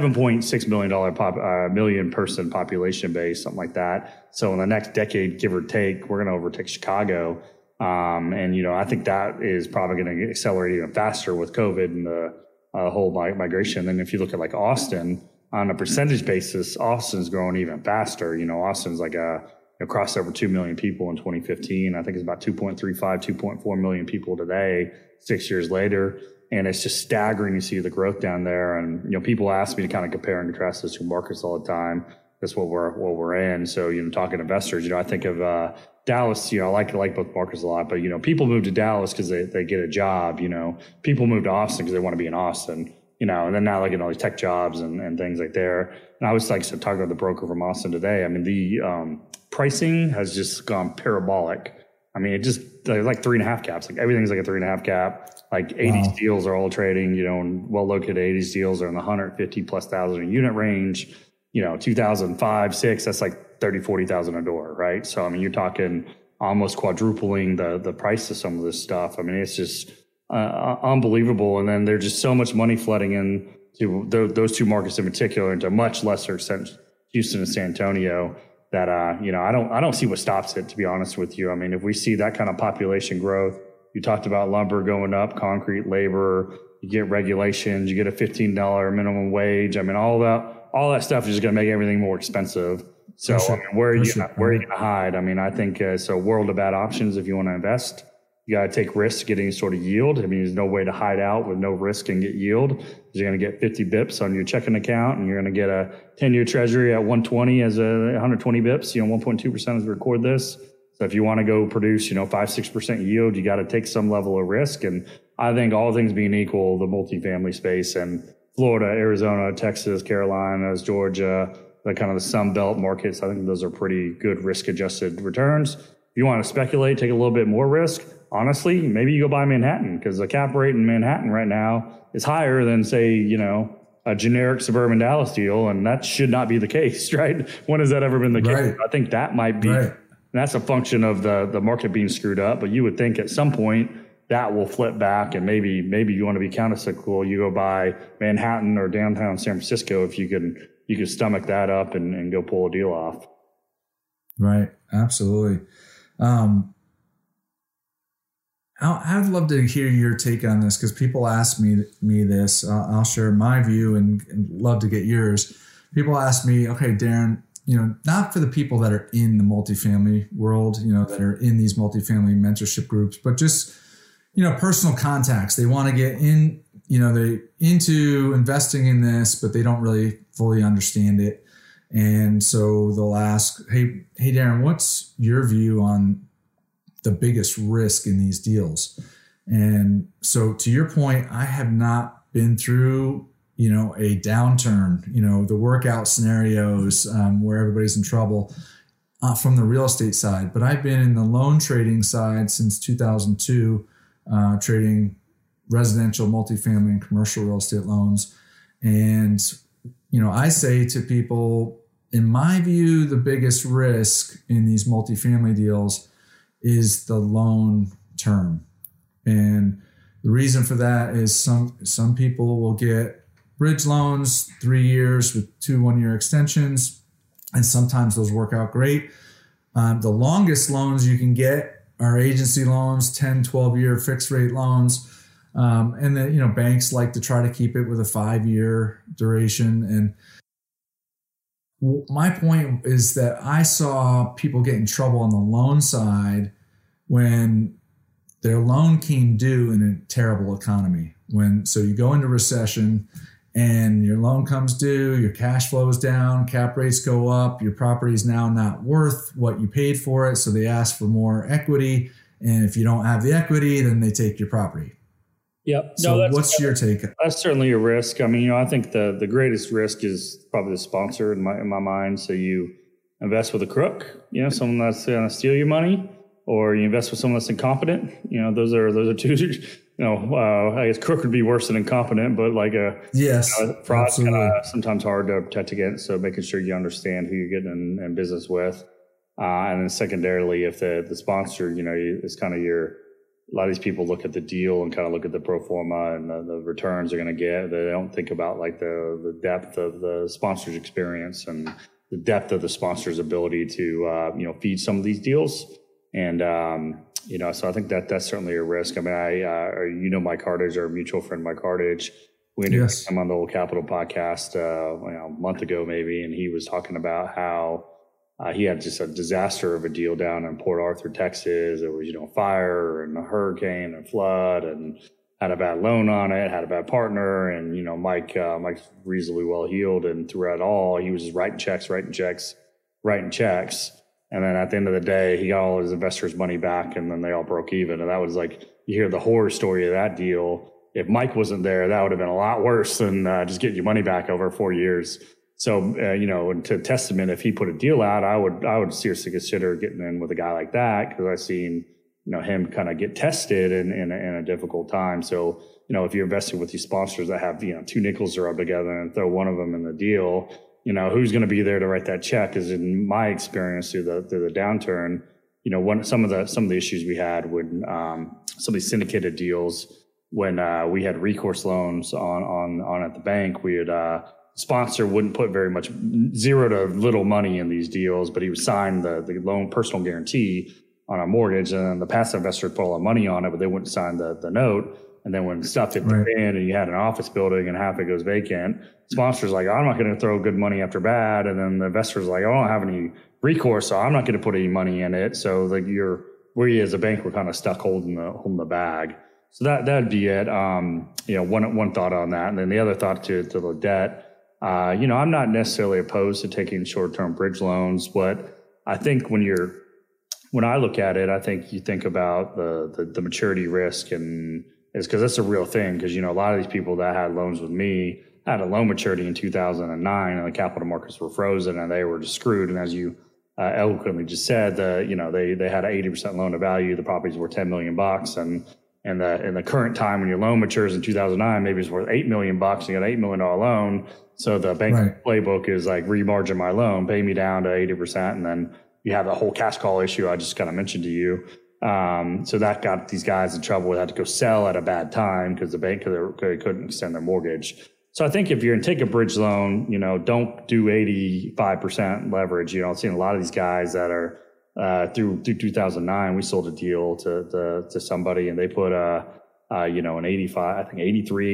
$7.6 million person population base, something like that. So in the next decade, give or take, we're going to overtake Chicago. And I think that is probably going to accelerate even faster with COVID and the whole migration. And if you look at Austin, on a percentage basis, Austin's growing even faster. Austin's crossed over 2 million people in 2015. I think it's about 2.4 million people today, 6 years later. And it's just staggering to see the growth down there. And, people ask me to kind of compare and contrast those 2 markets all the time. That's what we're in. So, talking to investors, I think of Dallas, I like both markets a lot, but, people move to Dallas because they get a job. People move to Austin because they want to be in Austin. and then now all these tech jobs and things like there. And I was talking about the broker from Austin today. I mean, the pricing has just gone parabolic. I mean, it just like 3.5 caps. Like everything's like a 3.5 cap. Like 80s deals are all trading, and well-located 80s deals are in the 150,000+ unit range. 2005, 6, that's like 30, 40,000 a door, right? So, I mean, you're talking almost quadrupling the price of some of this stuff. I mean, it's just unbelievable. And then there's just so much money flooding in to those two markets in particular, and to a much lesser extent, Houston and San Antonio, that, I don't see what stops it, to be honest with you. I mean, if we see that kind of population growth, you talked about lumber going up, concrete, labor, you get regulations, you get a $15 minimum wage. I mean, all that stuff is just going to make everything more expensive. So I mean, where are you going to hide? I mean, I think it's a world of bad options if you want to invest. You got to take risks getting any sort of yield. I mean, there's no way to hide out with no risk and get yield. You're going to get 50 bips on your checking account, and you're going to get a 10-year treasury at 120 as 120 bips, 1.2% as we record this. So if you want to go produce, 5-6% yield, you got to take some level of risk. And I think all things being equal, the multifamily space and Florida, Arizona, Texas, Carolinas, Georgia, the kind of the Sun Belt markets, I think those are pretty good risk-adjusted returns. If you want to speculate, take a little bit more risk, honestly, maybe you go buy Manhattan, because the cap rate in Manhattan right now is higher than, say, a generic suburban Dallas deal, and that should not be the case, right? When has that ever been the case? I think that might be, and that's a function of the market being screwed up, but you would think at some point that will flip back, and maybe you want to be countercyclical. You go buy Manhattan or downtown San Francisco if you can stomach that up and go pull a deal off. Right. Absolutely. I'd love to hear your take on this, because people ask me this. I'll share my view and love to get yours. People ask me, okay, Darren, not for the people that are in the multifamily world, that are in these multifamily mentorship groups, but just, personal contacts. They want to get in, they into investing in this, but they don't really fully understand it. And so they'll ask, hey, Darren, what's your view on the biggest risk in these deals? And so to your point, I have not been through, a downturn, the workout scenarios where everybody's in trouble from the real estate side. But I've been in the loan trading side since 2002, trading residential, multifamily, and commercial real estate loans. And, I say to people, in my view, the biggest risk in these multifamily deals is the loan term. And the reason for that is some people will get bridge loans, 3 years with 2 1-year extensions, and sometimes those work out great. The longest loans you can get are agency loans, 10, 12-year fixed rate loans. And then, banks like to try to keep it with a 5-year duration. And my point is that I saw people get in trouble on the loan side when their loan came due in a terrible economy. So you go into recession and your loan comes due, your cash flow is down, cap rates go up, your property is now not worth what you paid for it. So they ask for more equity. And if you don't have the equity, then they take your property. Yep. So what's your take? That's certainly a risk. I mean, I think the greatest risk is probably the sponsor in my mind. So you invest with a crook, someone that's going to steal your money, or you invest with someone that's incompetent. Those are two. I guess crook would be worse than incompetent, but fraud's kind of sometimes hard to protect against. So making sure you understand who you're getting in business with, and then secondarily, if the sponsor, is kind of a lot of these people look at the deal and kind of look at the pro forma and the returns they're going to get. They don't think about the depth of the sponsor's experience and the depth of the sponsor's ability to feed some of these deals. And so I think that's certainly a risk. I mean, Mike Hardage, our mutual friend Mike Hardage. We interviewed him on the Old Capital podcast a month ago maybe, and he was talking about how he had just a disaster of a deal down in Port Arthur, Texas. It was, fire and a hurricane and flood, and had a bad loan on it, had a bad partner. And, Mike's reasonably well healed. And throughout it all, he was just writing checks. And then at the end of the day, he got all his investors' money back, and then they all broke even. And that was you hear the horror story of that deal. if Mike wasn't there, that would have been a lot worse than just getting your money back over 4 years. So, and to testament, if he put a deal out, I would seriously consider getting in with a guy like that, because I've seen, him kind of get tested in a difficult time. So, if you're investing with these sponsors that have, two nickels to rub together and throw one of them in the deal, who's going to be there to write that check? Because in my experience through the downturn, some of the issues we had when some of these syndicated deals, when we had recourse loans on at the bank, we had sponsor wouldn't put very much, zero to little money in these deals, but he would sign the loan personal guarantee on a mortgage, and then the passive investor would put a lot of money on it, but they wouldn't sign the note. And then when stuff hit the fan and you had an office building and half it goes vacant, sponsors like, I'm not going to throw good money after bad. And then the investors like, I don't have any recourse, so I'm not going to put any money in it. So like we as a bank were kind of stuck holding the bag. So that'd be it. One thought on that. And then the other thought to the debt, I'm not necessarily opposed to taking short-term bridge loans, but I think when I look at it, I think you think about the maturity risk, and it's because that's a real thing. Because, a lot of these people that had loans with me had a loan maturity in 2009 and the capital markets were frozen and they were just screwed. And as you eloquently just said, they had an 80% loan to value. The properties were $10 million, and in the current time when your loan matures in 2009, maybe it's worth $8 million. You got an $8 million loan. So the bank playbook is like, remargin my loan, pay me down to 80%. And then you have the whole cash call issue I just kind of mentioned to you. So that got these guys in trouble. They had to go sell at a bad time because the bank couldn't extend their mortgage. So I think if you're going to take a bridge loan, don't do 85% leverage. I've seen a lot of these guys that are through 2009. We sold a deal to somebody and they put an 85, I think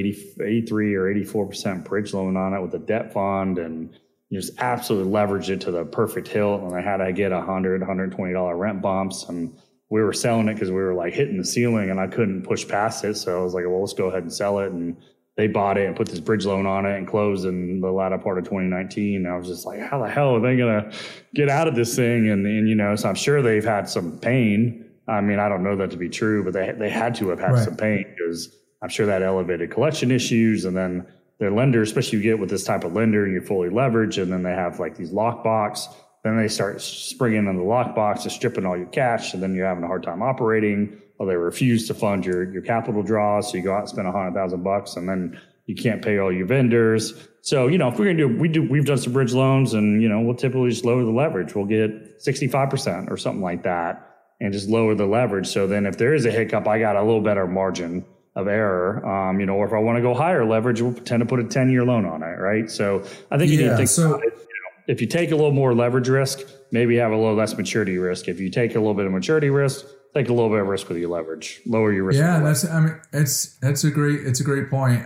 83 or 84% bridge loan on it with a debt fund, and just absolutely leveraged it to the perfect hilt. And I had to get $120 rent bumps, and we were selling it because we were like hitting the ceiling and I couldn't push past it. So I was like, well, let's go ahead and sell it. And they bought it and put this bridge loan on it and closed in the latter part of 2019. And I was just like, how the hell are they going to get out of this thing? And so I'm sure they've had some pain. I mean, I don't know that to be true, but they had to have had some pain, because I'm sure that elevated collection issues. And then their lender, especially you get with this type of lender and you're fully leveraged, and then they have like these lockbox. Then they start springing on the lockbox and stripping all your cash, and then you're having a hard time operating, or they refuse to fund your capital draws. So you go out and spend $100,000 and then you can't pay all your vendors. So, if we're going to we've done some bridge loans, and, we'll typically just lower the leverage. We'll get 65% or something like that and just lower the leverage. So then if there is a hiccup, I got a little better margin of error, or if I want to go higher leverage, we'll tend to put a 10-year loan on it. Right. So I think you need to think about it. If you take a little more leverage risk, maybe have a little less maturity risk. If you take a little bit of maturity risk, take a little bit of risk with your leverage, lower your risk. Yeah, it's a great point.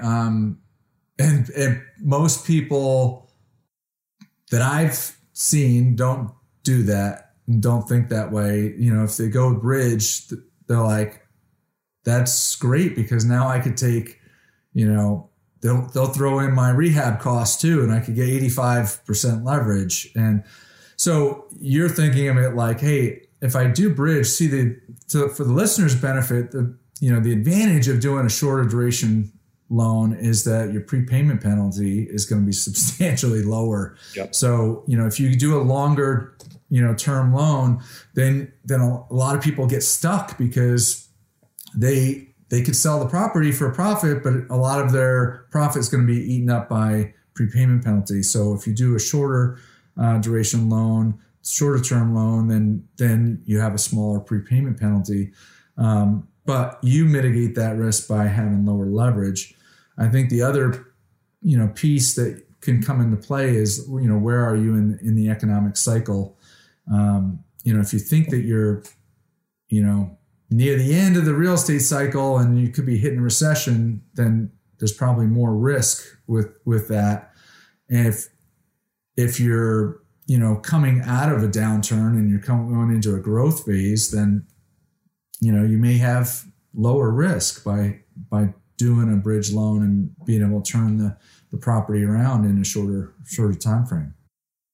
And most people that I've seen don't do that and don't think that way. If they go with bridge, they're like, that's great, because now I could take, they'll throw in my rehab costs too, and I could get 85% leverage. And so you're thinking of it like, hey, if I do bridge, for the listener's benefit, the advantage of doing a shorter duration loan is that your prepayment penalty is going to be substantially lower. Yep. So, if you do a longer, term loan, then a lot of people get stuck because they could sell the property for a profit, but a lot of their profit is going to be eaten up by prepayment penalty. So if you do a shorter duration loan, shorter term loan, then you have a smaller prepayment penalty. But you mitigate that risk by having lower leverage. I think the other, piece that can come into play is, where are you in the economic cycle? If you think that you're, near the end of the real estate cycle and you could be hitting a recession, then there's probably more risk with that. And if you're, coming out of a downturn and you're going into a growth phase, then, you may have lower risk by doing a bridge loan and being able to turn the property around in a shorter time frame.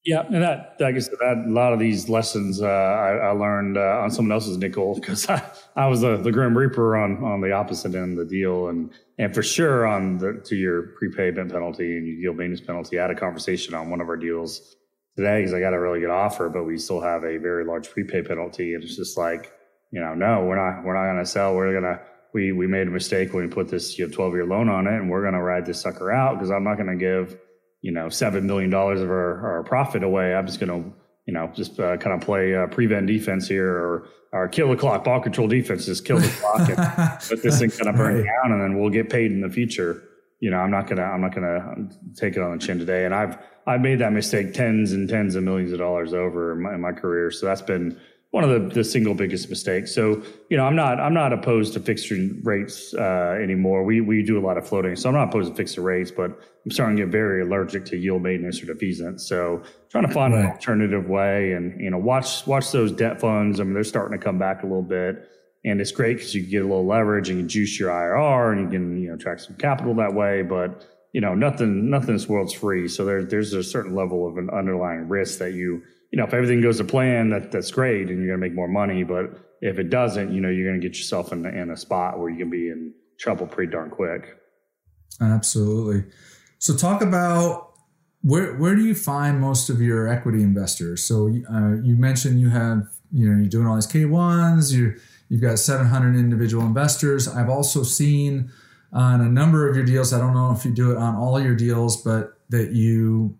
Yeah, and that, like I said, that a lot of these lessons I learned on someone else's nickel, because I was the Grim Reaper on the opposite end of the deal, and for sure to your prepayment penalty and your yield maintenance penalty. I had a conversation on one of our deals today because I got a really good offer, but we still have a very large prepay penalty, and it's just like, no, we're not going to sell. We made a mistake when we put this 12-year loan on it, and we're going to ride this sucker out because I'm not going to give $7 million of our profit away. I'm just going to kind of play prevent defense here, or kill the clock, ball control defense, just kill the clock and let this thing kind of burn down, and then we'll get paid in the future. I'm not gonna take it on the chin today. And I've made that mistake tens and tens of millions of dollars over in my career. So that's been one of the single biggest mistakes. So, I'm not opposed to fixed rates anymore. We do a lot of floating, so I'm not opposed to fixed rates, but I'm starting to get very allergic to yield maintenance or defeasance. So trying to find an alternative way, and watch those debt funds. I mean, they're starting to come back a little bit, and it's great because you can get a little leverage and you can juice your IRR, and you can attract some capital that way. But nothing in this world's free. So there's a certain level of an underlying risk that if everything goes to plan, that's great, and you're going to make more money. But if it doesn't, you're going to get yourself in a spot where you can be in trouble pretty darn quick. Absolutely. So talk about where do you find most of your equity investors? So you mentioned you have, you're doing all these K1s, you've got 700 individual investors. I've also seen on a number of your deals, I don't know if you do it on all your deals, but that you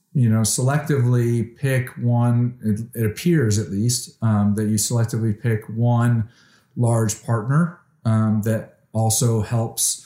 selectively pick one, it appears at least, that you selectively pick one large partner that also helps,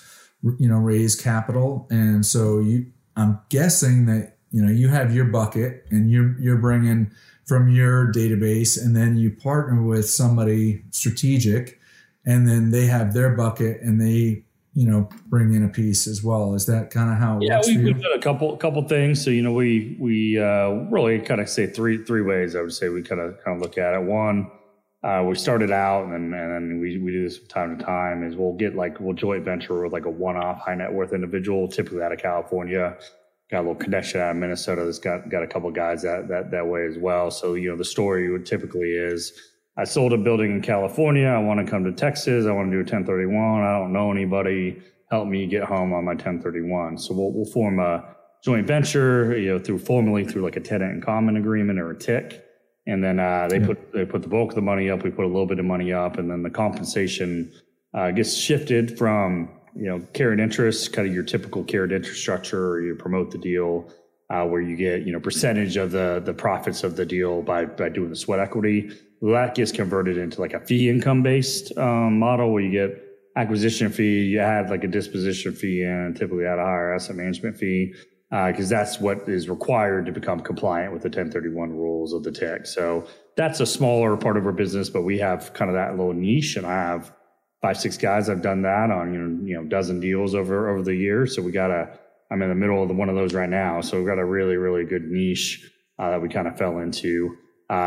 raise capital. And so I'm guessing that, you have your bucket and you're bringing from your database, and then you partner with somebody strategic, and then they have their bucket and they bring in a piece as well. Is that kind of how it works for you? We've done a couple things. So, we really kind of say three ways, I would say we kind of look at it. One, we started out, and then we do this from time to time, is we'll joint venture with like a one-off high net worth individual, typically out of California. Got a little connection out of Minnesota that's got a couple of guys that way as well. So, the story typically is, I sold a building in California. I want to come to Texas. I want to do a 1031. I don't know anybody. Help me get home on my 1031. So we'll form a joint venture, through like a tenant in common agreement or a TIC. And then they put the bulk of the money up. We put a little bit of money up, and then the compensation gets shifted from carried interest, kind of your typical carried interest structure, or you promote the deal where you get percentage of the profits of the deal by doing the sweat equity. That gets converted into like a fee income based model where you get acquisition fee, you add like a disposition fee, and typically add a higher asset management fee because that's what is required to become compliant with the 1031 rules of the TIC. So that's a smaller part of our business, but we have kind of that little niche, and I have 5-6 guys I've done that on dozen deals over the years. So I'm in the middle of one of those right now. So we've got a really, really good niche that we kind of fell into.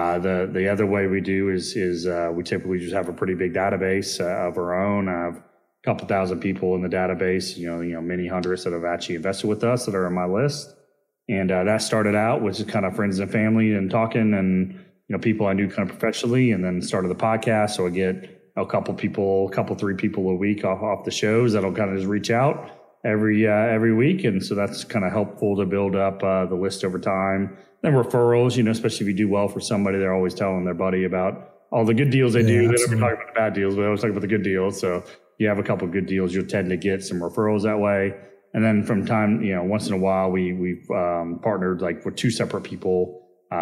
The other way we do is we typically just have a pretty big database of our own. I have a couple thousand people in the database, many hundreds that have actually invested with us that are on my list. And that started out with just kind of friends and family and talking, and people I knew kind of professionally, and then started the podcast. So I get a couple 3 people a week off the shows that'll kind of just reach out every week. And so that's kind of helpful to build up the list over time. Then referrals, especially if you do well for somebody, they're always telling their buddy about all the good deals they do. They never talk about the bad deals, but they always talk about the good deals. So you have a couple of good deals, you'll tend to get some referrals that way. And then from time, once in a while, we've partnered like with 2 separate people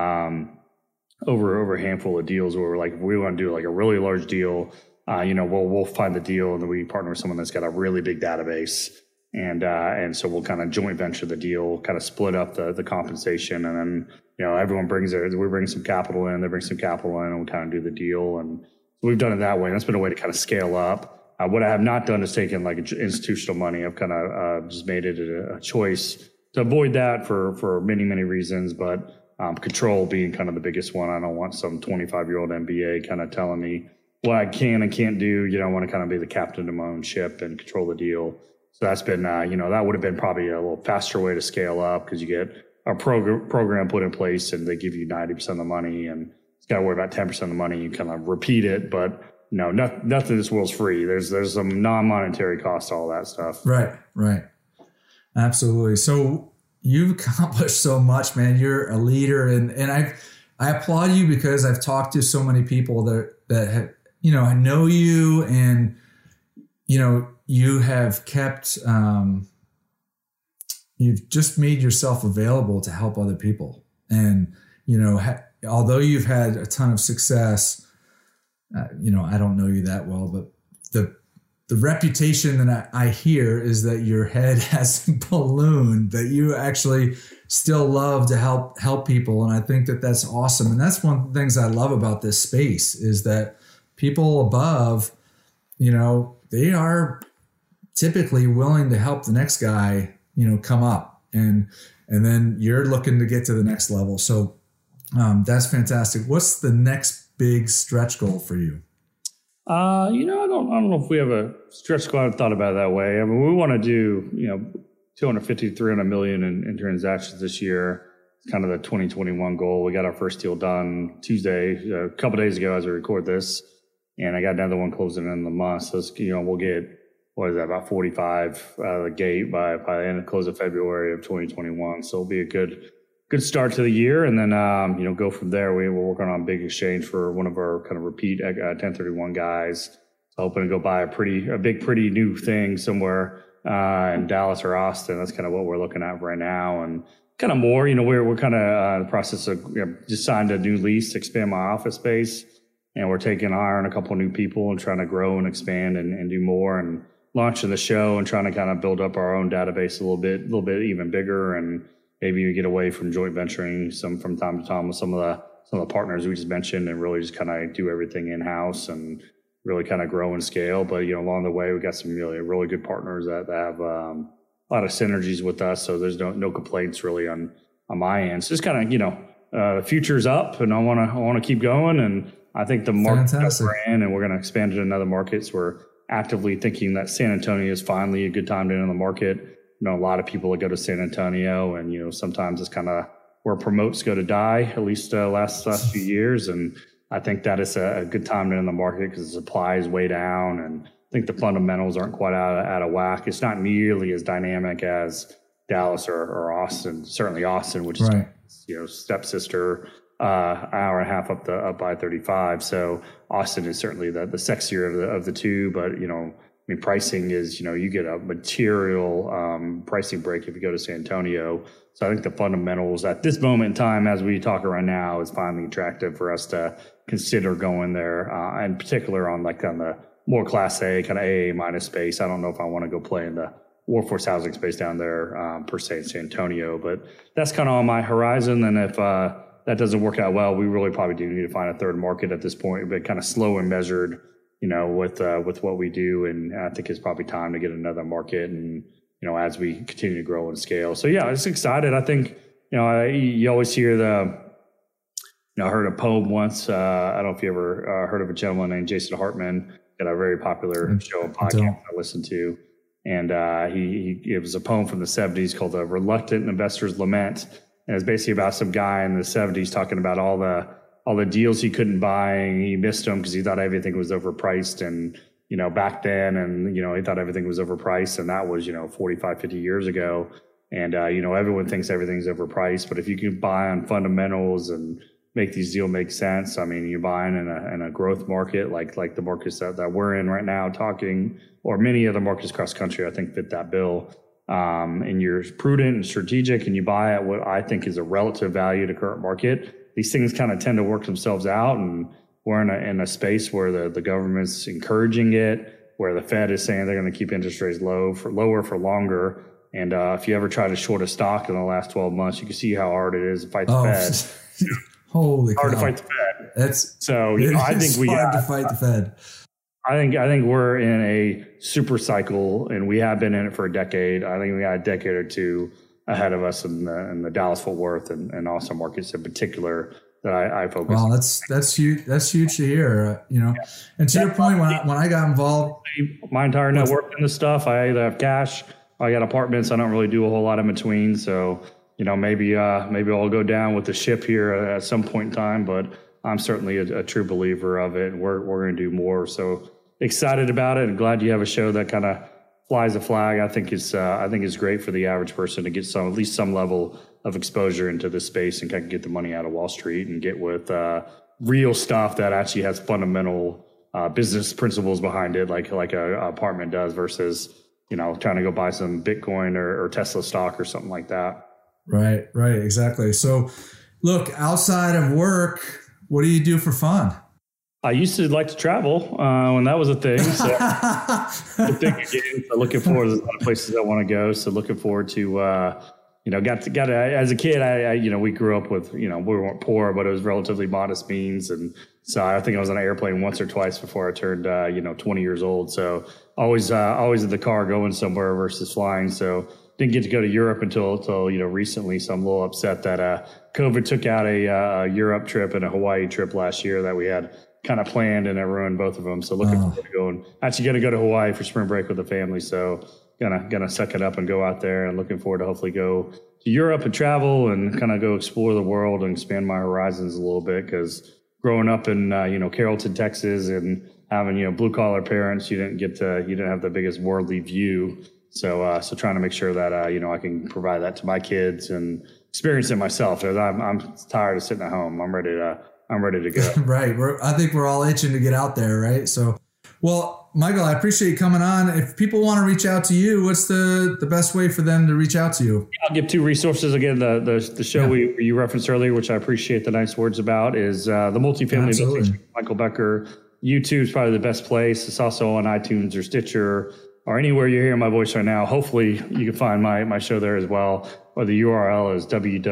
over a handful of deals where we're like, if we want to do like a really large deal, we'll find the deal, and then we partner with someone that's got a really big database. And so we'll kind of joint venture the deal, kind of split up the compensation, and then, everyone we bring some capital in, they bring some capital in, and we kind of do the deal. And so we've done it that way. And that's been a way to kind of scale up. What I have not done is taken like institutional money. I've kind of just made it a choice to avoid that for many, many reasons, but control being kind of the biggest one. I don't want some 25-year-old MBA kind of telling me what I can and can't do. I want to kind of be the captain of my own ship and control the deal. So that's been, that would have been probably a little faster way to scale up, because you get program put in place, and they give you 90% of the money, and it's got to worry about 10% of the money. You kind of repeat it, but nothing in this world's free. There's some non-monetary cost to all that stuff. Right. Absolutely. So you've accomplished so much, man. You're a leader, and I applaud you because I've talked to so many people that have, I know you, and you have kept, you've just made yourself available to help other people. And, although you've had a ton of success, I don't know you that well, but the reputation that I hear is that your head has ballooned, that you actually still love to help people. And I think that that's awesome. And that's one of the things I love about this space is that people above, they are typically willing to help the next guy, come up, and then you're looking to get to the next level. So that's fantastic. What's the next big stretch goal for you? I don't know if we have a stretch goal. I haven't thought about it that way. I mean, we want to do, 250 to 300 million in transactions this year. It's kind of the 2021 goal. We got our first deal done Tuesday, a couple of days ago as we record this, and I got another one closing in the month. So we'll get, about 45 out of the gate by the end of close of February of 2021. So it'll be a good start to the year, and then go from there. We're working on a big exchange for one of our kind of repeat 1031 guys. Hoping to go buy a pretty new thing somewhere in Dallas or Austin. That's kind of what we're looking at right now, and kind of more. We're kind of in the process of just signed a new lease to expand my office space, and we're hiring a couple of new people and trying to grow and expand and do more, and launching the show and trying to kind of build up our own database a little bit even bigger, and maybe we get away from joint venturing from time to time with some of the partners we just mentioned, and really just kind of do everything in house and really kind of grow and scale. But along the way, we got some really good partners that have a lot of synergies with us. So there's no complaints really on my end. So just kind of the future's up, and I want to keep going. And I think the market that we're in, and we're going to expand to another markets. We're actively thinking that San Antonio is finally a good time to enter the market. A lot of people that go to San Antonio, and sometimes it's kind of where promotes go to die, at least last few years. And I think that is a good time to enter the market because the supply is way down, and I think the fundamentals aren't quite out of whack. It's not nearly as dynamic as Dallas or Austin. Certainly Austin, which is stepsister, hour and a half up I-35. So Austin is certainly the sexier of the two, but pricing is, you get a material pricing break if you go to San Antonio. So I think the fundamentals at this moment in time, as we talk right now, is finally attractive for us to consider going there, in particular on the more Class A, kind of AA minus space. I don't know if I want to go play in the workforce housing space down there per se in San Antonio, but that's kind of on my horizon. And if that doesn't work out well, we really probably do need to find a third market at this point, but kind of slow and measured, with what we do. And I think it's probably time to get another market, and, as we continue to grow and scale. So yeah, I'm just excited. I think, you always hear I heard a poem once. I don't know if you ever heard of a gentleman named Jason Hartman, got a very popular show and podcast I listen to. And it was a poem from the 70s called The Reluctant Investor's Lament. And it's basically about some guy in the 70s talking about all the deals he couldn't buy, and he missed them because he thought everything was overpriced. And, back then, and, he thought everything was overpriced. And that was, 45, 50 years ago. And, everyone thinks everything's overpriced. But if you can buy on fundamentals and make these deals make sense, you're buying in a growth market like the markets that we're in right now talking, or many other markets across the country, I think fit that bill. And you're prudent and strategic, and you buy at what I think is a relative value to current market. These things kind of tend to work themselves out, and we're in a space where the government's encouraging it, where the Fed is saying they're going to keep interest rates lower for longer. And if you ever try to short a stock in the last 12 months, you can see how hard it is to fight the Fed. Holy hard cow. To fight the Fed. That's so. I think we hard to fight the Fed. I think we're in a super cycle, and we have been in it for a decade. I think we got a decade or two ahead of us in the Dallas-Fort Worth and Austin markets in particular that I focus on. Well, that's huge. That's huge to hear. And to your point, when I got involved, my entire net worth in this stuff, I either have cash, I got apartments. I don't really do a whole lot in between. So maybe I'll go down with the ship here at some point in time, but I'm certainly a true believer of it. We're going to do more. So excited about it and glad you have a show that kind of flies a flag. I think it's great for the average person to get at least some level of exposure into this space and kind of get the money out of Wall Street and get with real stuff that actually has fundamental business principles behind it, like a apartment does, versus trying to go buy some Bitcoin or Tesla stock or something like that. Right, exactly. So, look, outside of work, what do you do for fun? I used to like to travel when that was a thing. So the thing again, so looking forward to a lot of places I want to go. So looking forward to, as a kid, we grew up with, we weren't poor, but it was relatively modest means. And so I think I was on an airplane once or twice before I turned, 20 years old. So always in the car going somewhere versus flying. So didn't get to go to Europe until recently. So I'm a little upset that COVID took out a Europe trip and a Hawaii trip last year that we had kind of planned, and I ruined both of them. So looking forward to going. Actually going to go to Hawaii for spring break with the family. So gonna suck it up and go out there, and looking forward to hopefully go to Europe and travel and kind of go explore the world and expand my horizons a little bit. Because growing up in Carrollton, Texas, and having blue collar parents, you didn't have the biggest worldly view. So trying to make sure that I can provide that to my kids and experience it myself. As I'm tired of sitting at home. I'm ready to go. Right. I think we're all itching to get out there, right? So, well, Michael, I appreciate you coming on. If people want to reach out to you, what's the best way for them to reach out to you? I'll give two resources. Again, the show you referenced earlier, which I appreciate the nice words about, is the Multifamily Investing, Michael Becker. YouTube is probably the best place. It's also on iTunes or Stitcher or anywhere you're hearing my voice right now. Hopefully you can find my show there as well. Or the URL is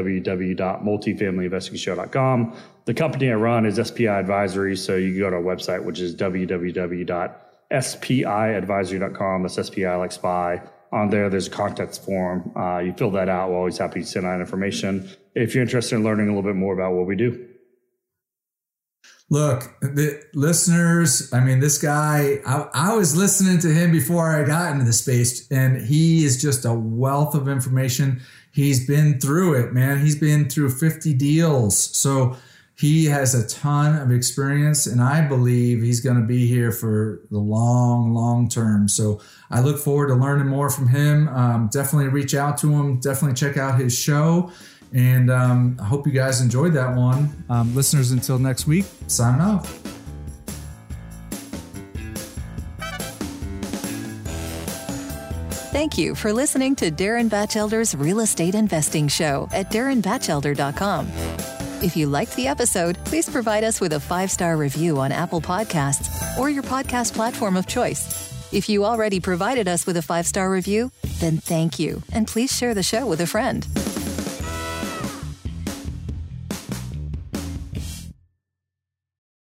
www.multifamilyinvestingshow.com. The company I run is SPI Advisory, so you can go to our website, which is www.spiadvisory.com. That's SPI like spy. On there's a contact form. You fill that out. We're always happy to send out information if you're interested in learning a little bit more about what we do. Look, the listeners, this guy, I was listening to him before I got into the space, and he is just a wealth of information. He's been through it, man. He's been through 50 deals. So he has a ton of experience, and I believe he's going to be here for the long, long term. So I look forward to learning more from him. Definitely reach out to him. Definitely check out his show. And I hope you guys enjoyed that one. Listeners, until next week, signing off. Thank you for listening to Darren Batchelder's Real Estate Investing Show at darrenbatchelder.com. If you liked the episode, please provide us with a 5-star review on Apple Podcasts or your podcast platform of choice. If you already provided us with a 5-star review, then thank you, and please share the show with a friend.